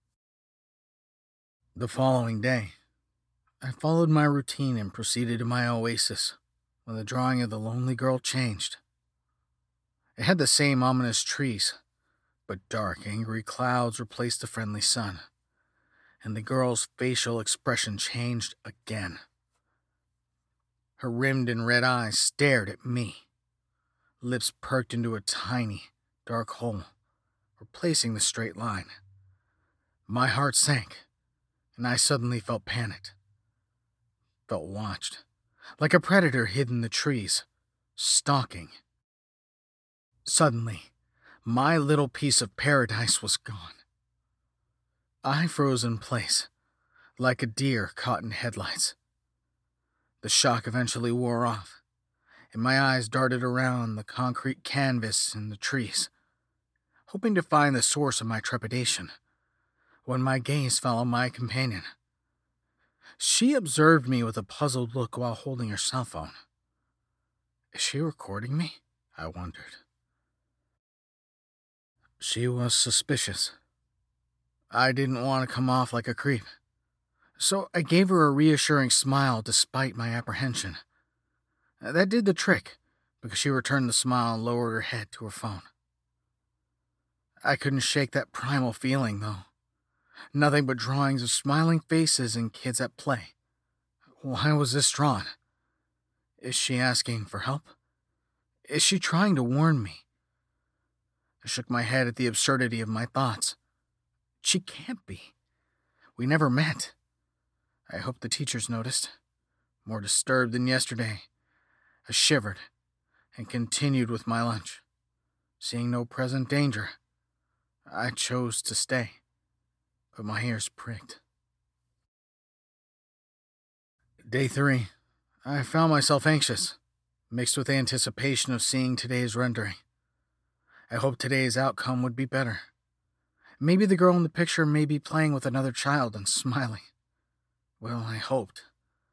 The following day, I followed my routine and proceeded to my oasis when the drawing of the lonely girl changed. It had the same ominous trees, but dark, angry clouds replaced the friendly sun, and the girl's facial expression changed again. Her rimmed and red eyes stared at me, lips perked into a tiny, dark hole, replacing the straight line. My heart sank, and I suddenly felt panicked. Felt watched, like a predator hid in the trees, stalking. Suddenly, my little piece of paradise was gone. I froze in place, like a deer caught in headlights. The shock eventually wore off, and my eyes darted around the concrete canvas and the trees, hoping to find the source of my trepidation, when my gaze fell on my companion. She observed me with a puzzled look while holding her cell phone. Is she recording me? I wondered. She was suspicious. I didn't want to come off like a creep, so I gave her a reassuring smile despite my apprehension. That did the trick, because she returned the smile and lowered her head to her phone. I couldn't shake that primal feeling, though. Nothing but drawings of smiling faces and kids at play. Why was this drawn? Is she asking for help? Is she trying to warn me? I shook my head at the absurdity of my thoughts. She can't be. We never met. I hope the teachers noticed. More disturbed than yesterday, I shivered and continued with my lunch. Seeing no present danger, I chose to stay, but my ears pricked. Day 3, I found myself anxious, mixed with anticipation of seeing today's rendering. I hoped today's outcome would be better. Maybe the girl in the picture may be playing with another child and smiling. Well, I hoped.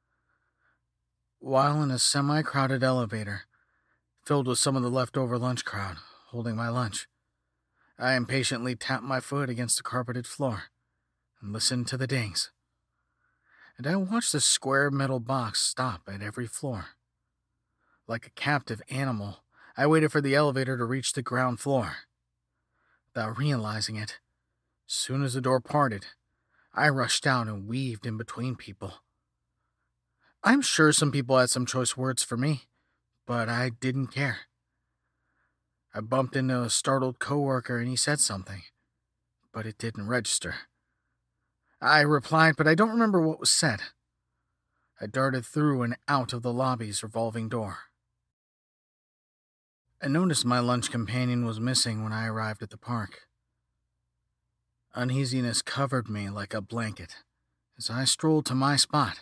While in a semi-crowded elevator, filled with some of the leftover lunch crowd, holding my lunch, I impatiently tapped my foot against the carpeted floor and listened to the dings. And I watched the square metal box stop at every floor. Like a captive animal, I waited for the elevator to reach the ground floor. Without realizing it, as soon as the door parted, I rushed out and weaved in between people. I'm sure some people had some choice words for me, but I didn't care. I bumped into a startled coworker and he said something, but it didn't register. I replied, but I don't remember what was said. I darted through and out of the lobby's revolving door. I noticed my lunch companion was missing when I arrived at the park. Uneasiness covered me like a blanket as I strolled to my spot.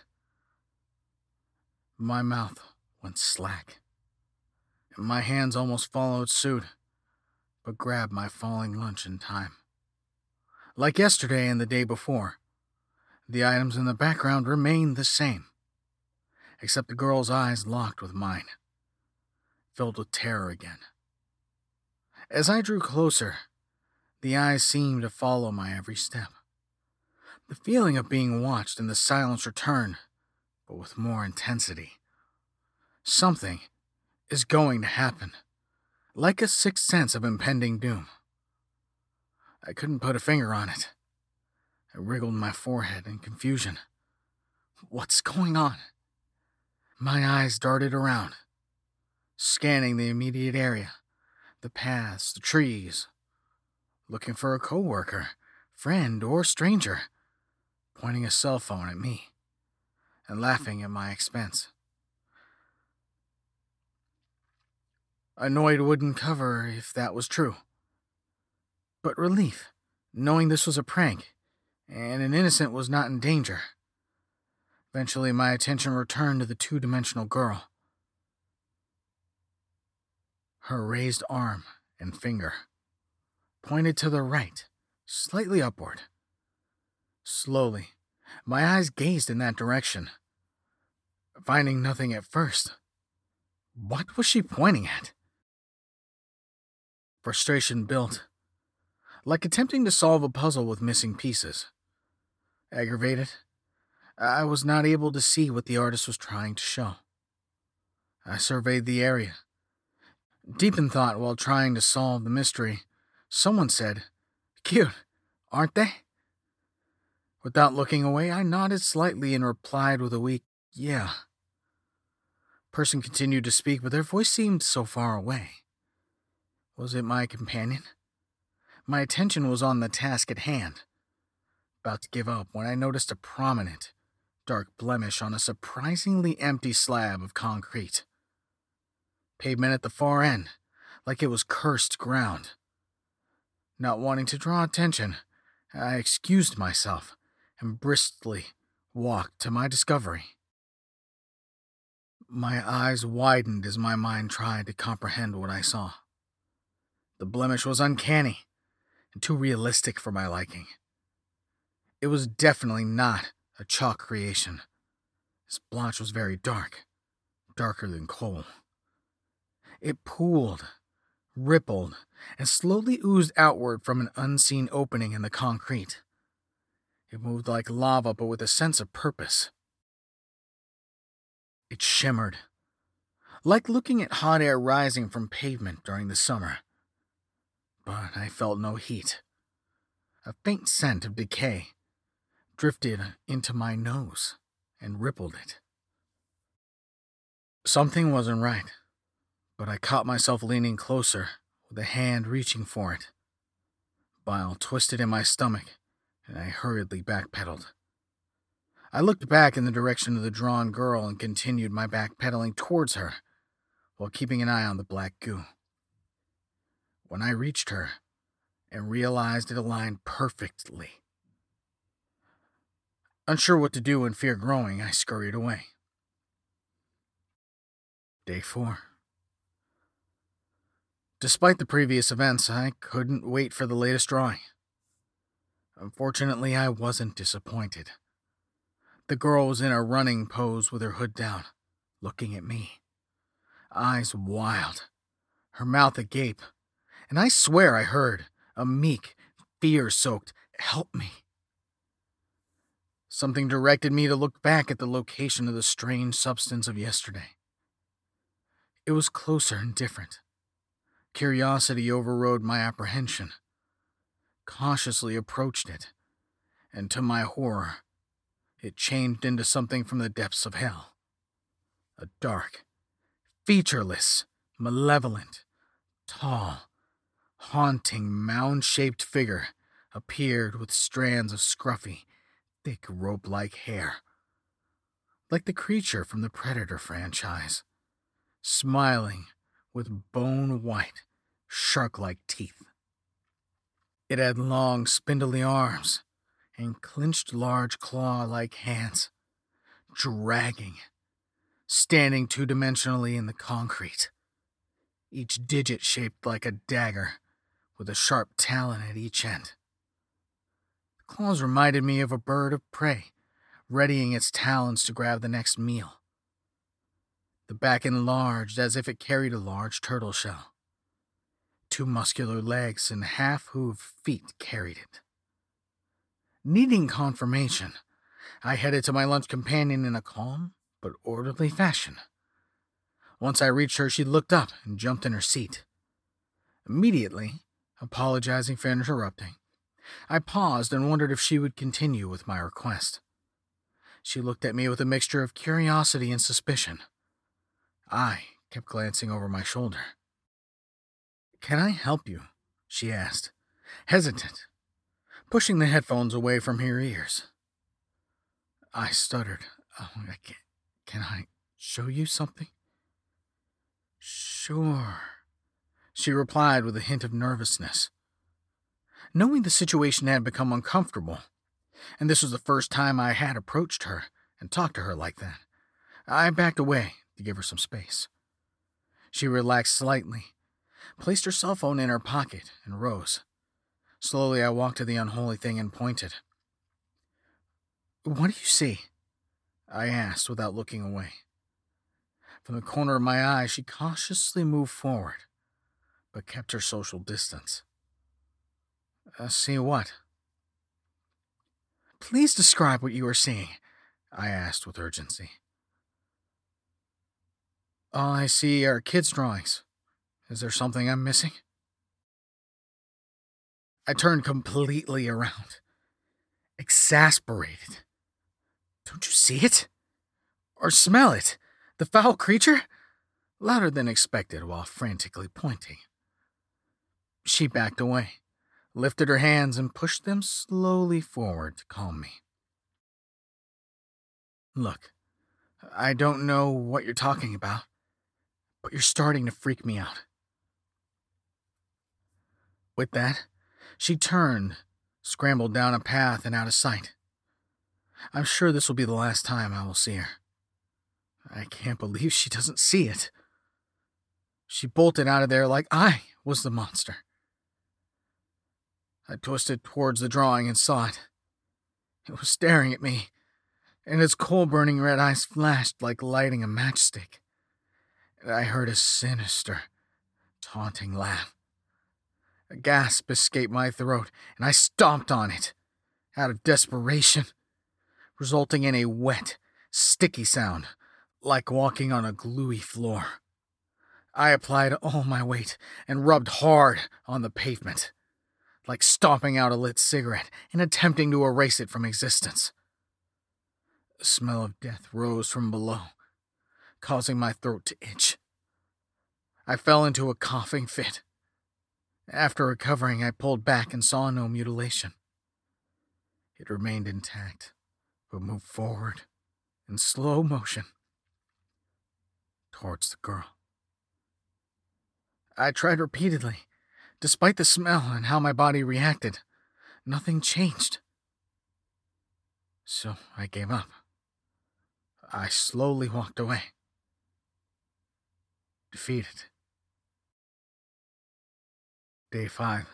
My mouth went slack, and my hands almost followed suit, but grabbed my falling lunch in time. Like yesterday and the day before, the items in the background remained the same, except the girl's eyes locked with mine, filled with terror again. As I drew closer, the eyes seemed to follow my every step. The feeling of being watched and the silence returned, but with more intensity. Something is going to happen, like a sixth sense of impending doom. I couldn't put a finger on it. I wriggled my forehead in confusion. What's going on? My eyes darted around, scanning the immediate area, the paths, the trees, looking for a coworker, friend, or stranger, pointing a cell phone at me and laughing at my expense. Annoyed wouldn't cover if that was true, but relief, knowing this was a prank and an innocent was not in danger. Eventually, my attention returned to the two-dimensional girl. Her raised arm and finger pointed to the right, slightly upward. Slowly, my eyes gazed in that direction, finding nothing at first. What was she pointing at? Frustration built, like attempting to solve a puzzle with missing pieces. Aggravated, I was not able to see what the artist was trying to show. I surveyed the area. Deep in thought while trying to solve the mystery, someone said, "Cute, aren't they?" Without looking away, I nodded slightly and replied with a weak, "Yeah." Person continued to speak, but their voice seemed so far away. Was it my companion? My attention was on the task at hand. About to give up when I noticed a prominent, dark blemish on a surprisingly empty slab of concrete. Pavement at the far end, like it was cursed ground. Not wanting to draw attention, I excused myself and briskly walked to my discovery. My eyes widened as my mind tried to comprehend what I saw. The blemish was uncanny and too realistic for my liking. It was definitely not a chalk creation. This blotch was very dark, darker than coal. It pooled, rippled, and slowly oozed outward from an unseen opening in the concrete. It moved like lava, but with a sense of purpose. It shimmered, like looking at hot air rising from pavement during the summer. But I felt no heat. A faint scent of decay drifted into my nose and rippled it. Something wasn't right, but I caught myself leaning closer with a hand reaching for it. Bile twisted in my stomach, and I hurriedly backpedaled. I looked back in the direction of the drawn girl and continued my backpedaling towards her, while keeping an eye on the black goo. When I reached her and realized it aligned perfectly. Unsure what to do and fear growing, I scurried away. Day 4. Despite the previous events, I couldn't wait for the latest drawing. Unfortunately, I wasn't disappointed. The girl was in a running pose with her hood down, looking at me. Eyes wild, her mouth agape, and I swear I heard a meek, fear-soaked, "Help me." Something directed me to look back at the location of the strange substance of yesterday. It was closer and different. Curiosity overrode my apprehension. Cautiously approached it, and to my horror, it changed into something from the depths of hell. A dark, featureless, malevolent, tall, haunting, mound-shaped figure appeared with strands of scruffy, thick rope-like hair. like the creature from the Predator franchise, smiling with bone-white, shark-like teeth. It had long, spindly arms and clenched large claw-like hands, dragging, standing two-dimensionally in the concrete, each digit shaped like a dagger with a sharp talon at each end. The claws reminded me of a bird of prey, readying its talons to grab the next meal. The back enlarged as if it carried a large turtle shell. Two muscular legs and half-hooved feet carried it. Needing confirmation, I headed to my lunch companion in a calm but orderly fashion. Once I reached her, she looked up and jumped in her seat. Immediately, apologizing for interrupting, I paused and wondered if she would continue with my request. She looked at me with a mixture of curiosity and suspicion. I kept glancing over my shoulder. "Can I help you?" she asked, hesitant, pushing the headphones away from her ears. I stuttered. Can I show you something?" "Sure," she replied with a hint of nervousness. Knowing the situation had become uncomfortable, and this was the first time I had approached her and talked to her like that, I backed away to give her some space. She relaxed slightly, placed her cell phone in her pocket, and rose. Slowly, I walked to the unholy thing and pointed. "What do you see?" I asked without looking away. From the corner of my eye, she cautiously moved forward, but kept her social distance. "See what?" "Please describe what you are seeing," I asked with urgency. "All I see are kids' drawings. Is there something I'm missing?" I turned completely around, exasperated. "Don't you see it? Or smell it? The foul creature?" Louder than expected while frantically pointing. She backed away, lifted her hands and pushed them slowly forward to calm me. "Look, I don't know what you're talking about, but you're starting to freak me out." With that, she turned, scrambled down a path and out of sight. I'm sure this will be the last time I will see her. I can't believe she doesn't see it. She bolted out of there like I was the monster. I twisted towards the drawing and saw it. It was staring at me, and its coal-burning red eyes flashed like lighting a matchstick. And I heard a sinister, taunting laugh. A gasp escaped my throat, and I stomped on it, out of desperation, resulting in a wet, sticky sound, like walking on a gluey floor. I applied all my weight and rubbed hard on the pavement, like stomping out a lit cigarette and attempting to erase it from existence. The smell of death rose from below, causing my throat to itch. I fell into a coughing fit. After recovering, I pulled back and saw no mutilation. It remained intact, but moved forward in slow motion towards the girl. I tried repeatedly. Despite the smell and how my body reacted, nothing changed. So I gave up. I slowly walked away, defeated. Day 5.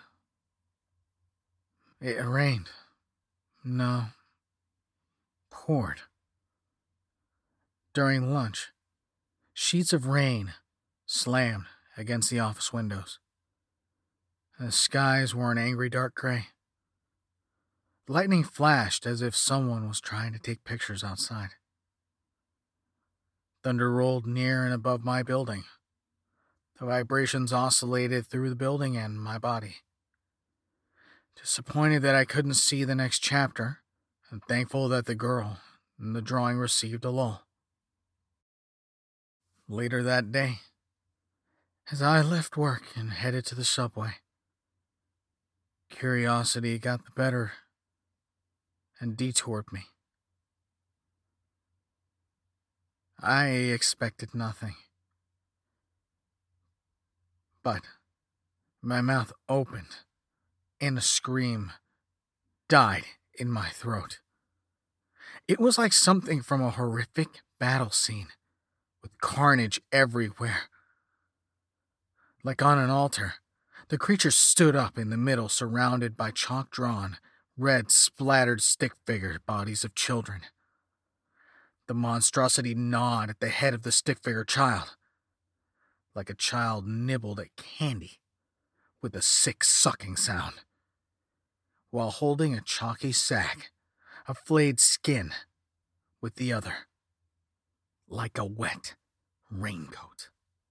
It rained. No, poured. During lunch, sheets of rain slammed against the office windows. The skies were an angry dark gray. Lightning flashed as if someone was trying to take pictures outside. Thunder rolled near and above my building. The vibrations oscillated through the building and my body. Disappointed that I couldn't see the next chapter, and thankful that the girl in the drawing received a lull. Later that day, as I left work and headed to the subway, curiosity got the better and detoured me. I expected nothing. But my mouth opened, and a scream died in my throat. It was like something from a horrific battle scene, with carnage everywhere. Like on an altar, the creature stood up in the middle, surrounded by chalk-drawn, red, splattered stick-figure bodies of children. The monstrosity gnawed at the head of the stick-figure child, like a child nibbled at candy, with a sick sucking sound, while holding a chalky sack of flayed skin with the other, like a wet raincoat.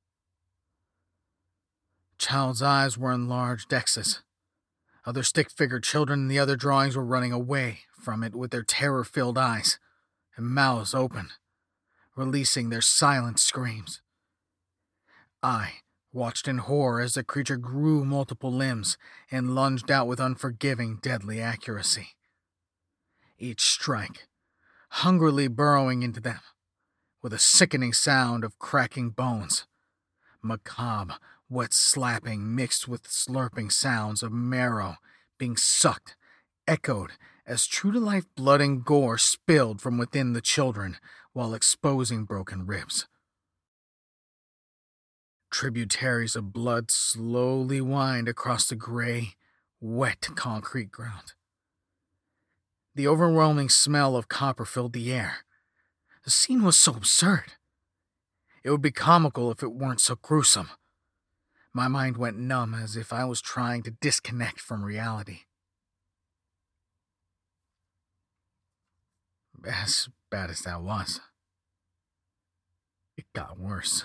Child's eyes were enlarged X's. Other stick-figure children in the other drawings were running away from it with their terror-filled eyes and mouths open, releasing their silent screams. I watched in horror as the creature grew multiple limbs and lunged out with unforgiving, deadly accuracy. Each strike, hungrily burrowing into them, with a sickening sound of cracking bones, macabre, wet slapping mixed with slurping sounds of marrow being sucked, echoed as true-to-life blood and gore spilled from within the children while exposing broken ribs. Tributaries of blood slowly wind across the gray, wet concrete ground. The overwhelming smell of copper filled the air. The scene was so absurd. It would be comical if it weren't so gruesome. My mind went numb as if I was trying to disconnect from reality. As bad as that was, it got worse.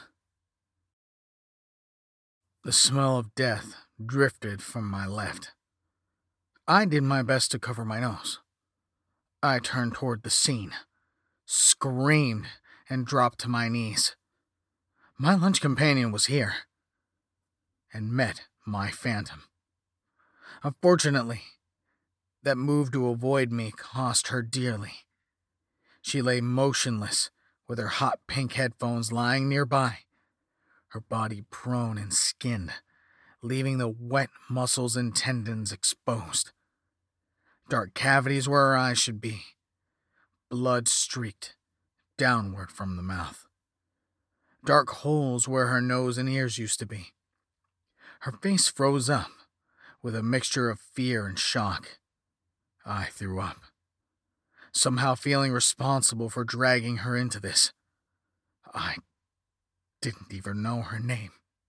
The smell of death drifted from my left. I did my best to cover my nose. I turned toward the scene, screamed, and dropped to my knees. My lunch companion was here, and met my phantom. Unfortunately, that move to avoid me cost her dearly. She lay motionless, with her hot pink headphones lying nearby, her body prone and skinned, leaving the wet muscles and tendons exposed. Dark cavities where her eyes should be, blood streaked downward from the mouth. Dark holes where her nose and ears used to be. Her face froze up, with a mixture of fear and shock. I threw up, somehow feeling responsible for dragging her into this. I didn't even know her name.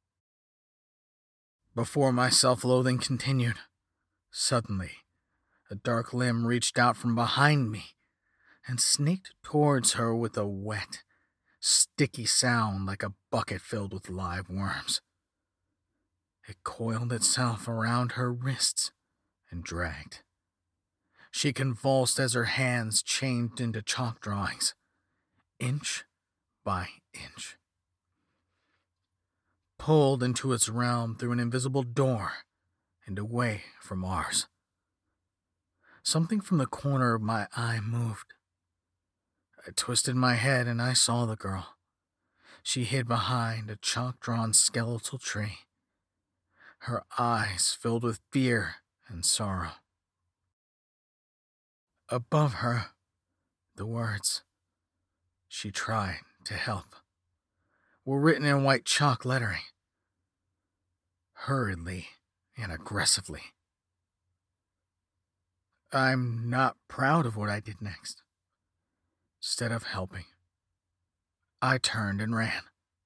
Before my self-loathing continued, suddenly, a dark limb reached out from behind me and snaked towards her with a wet, sticky sound like a bucket filled with live worms. It coiled itself around her wrists and dragged. She convulsed as her hands changed into chalk drawings, inch by inch. Pulled into its realm through an invisible door and away from ours. Something from the corner of my eye moved. I twisted my head and I saw the girl. She hid behind a chalk-drawn skeletal tree, her eyes filled with fear and sorrow. Above her, the words, "She tried to help," were written in white chalk lettering, hurriedly and aggressively. I'm not proud of what I did next. Instead of helping, I turned and ran.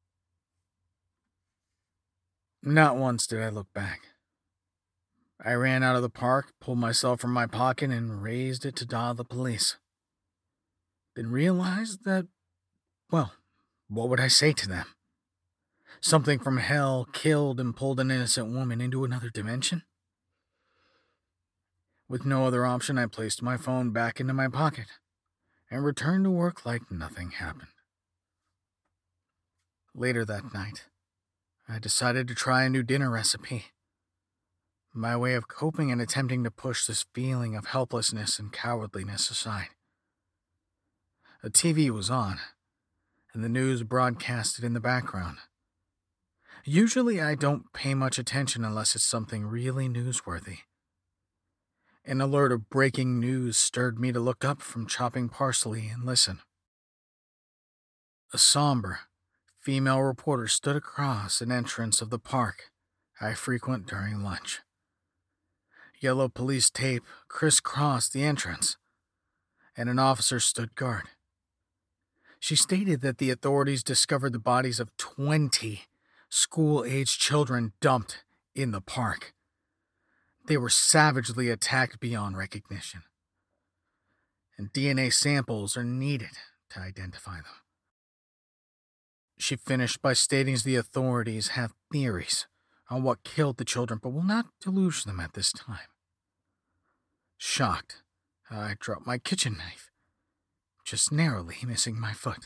Not once did I look back. I ran out of the park, pulled myself from my pocket, and raised it to dial the police. Then realized that, well, what would I say to them? Something from hell killed and pulled an innocent woman into another dimension? With no other option, I placed my phone back into my pocket and returned to work like nothing happened. Later that night, I decided to try a new dinner recipe. My way of coping and attempting to push this feeling of helplessness and cowardliness aside. The TV was on, and the news broadcasted in the background. Usually I don't pay much attention unless it's something really newsworthy. An alert of breaking news stirred me to look up from chopping parsley and listen. A somber female reporter stood across an entrance of the park I frequent during lunch. Yellow police tape crisscrossed the entrance, and an officer stood guard. She stated that the authorities discovered the bodies of 20 school-aged children dumped in the park. They were savagely attacked beyond recognition, and DNA samples are needed to identify them. She finished by stating the authorities have theories on what killed the children, but will not deluge them at this time. Shocked, I dropped my kitchen knife, just narrowly missing my foot.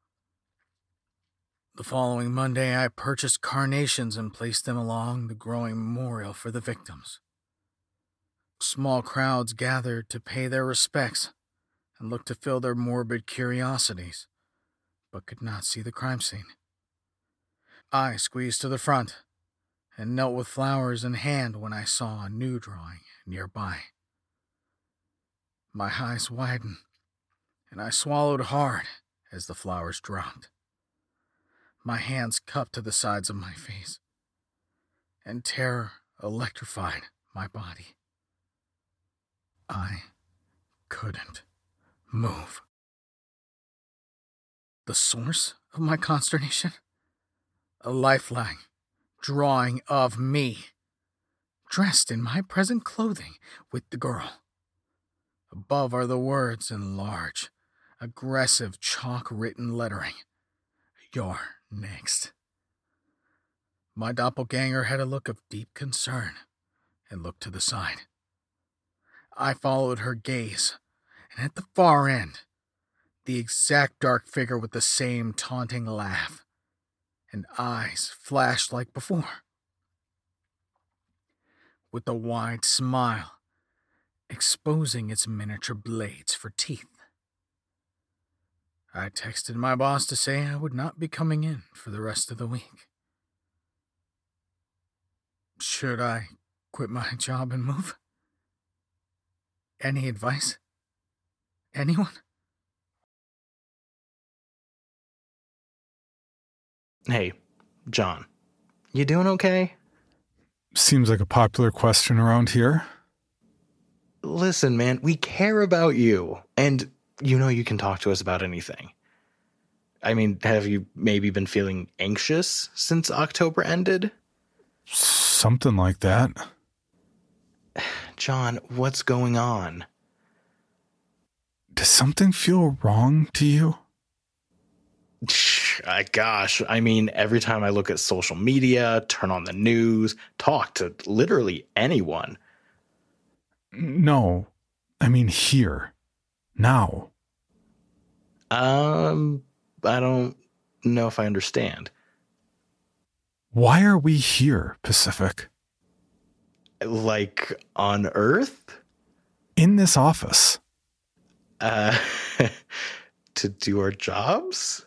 The following Monday, I purchased carnations and placed them along the growing memorial for the victims. Small crowds gathered to pay their respects and looked to fill their morbid curiosities, but could not see the crime scene. I squeezed to the front and knelt with flowers in hand when I saw a new drawing nearby. My eyes widened, and I swallowed hard as the flowers dropped. My hands cupped to the sides of my face, and terror electrified my body. I couldn't move. The source of my consternation? A lifeline drawing of me, dressed in my present clothing with the girl. Above are the words in large, aggressive chalk-written lettering. You're next. My doppelganger had a look of deep concern and looked to the side. I followed her gaze, and at the far end, the exact dark figure with the same taunting laugh and eyes flashed like before, with a wide smile exposing its miniature blades for teeth. I texted my boss to say I would not be coming in for the rest of the week. Should I quit my job and move? Any advice? Anyone? Hey, John, you doing okay? Seems like a popular question around here. Listen, man, we care about you, and you know you can talk to us about anything. I mean, have you maybe been feeling anxious since October ended? Something like that. John, what's going on? Does something feel wrong to you? Gosh, I mean, every time I look at social media, turn on the news, talk to literally anyone. No, I mean here, now. I don't know if I understand. Why are we here, Pacific? Like on Earth? In this office. To do our jobs?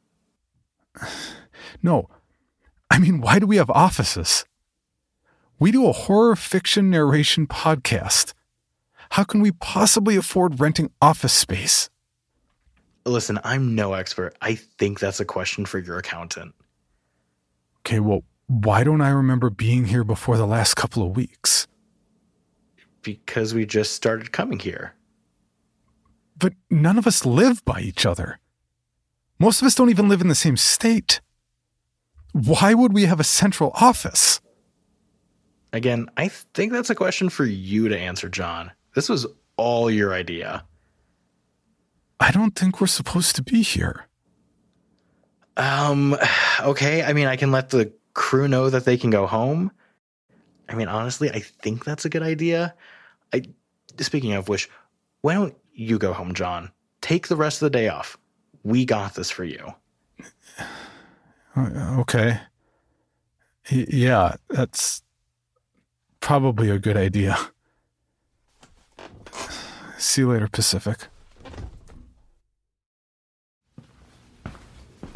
No, I mean, why do we have offices? We do a horror fiction narration podcast. How can we possibly afford renting office space? Listen, I'm no expert. I think that's a question for your accountant. Okay, well, why don't I remember being here before the last couple of weeks? Because we just started coming here. But none of us live by each other. Most of us don't even live in the same state. Why would we have a central office? Again, I think that's a question for you to answer, John. This was all your idea. I don't think we're supposed to be here. Okay. I mean, I can let the crew know that they can go home. I mean, honestly, I think that's a good idea. Speaking of which, why don't you go home, John? Take the rest of the day off. We got this for you. Okay. Yeah, that's probably a good idea. See you later, Pacific.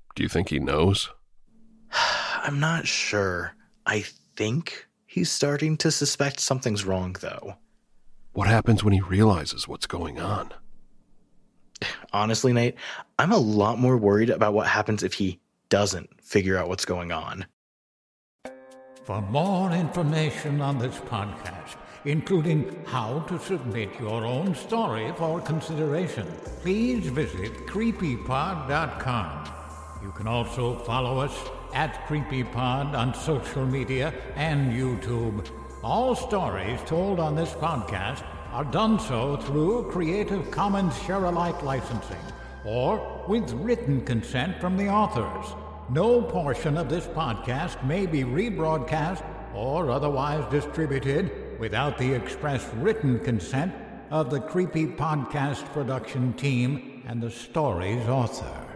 Do you think he knows? I'm not sure. I think he's starting to suspect something's wrong, though. What happens when he realizes what's going on? Honestly, Nate, I'm a lot more worried about what happens if he doesn't figure out what's going on. For more information on this podcast, including how to submit your own story for consideration, please visit creepypod.com. You can also follow us at CreepyPod on social media and YouTube. All stories told on this podcast are done so through Creative Commons Share-alike licensing or with written consent from the authors. No portion of this podcast may be rebroadcast or otherwise distributed without the express written consent of the Creepy Podcast production team and the story's author.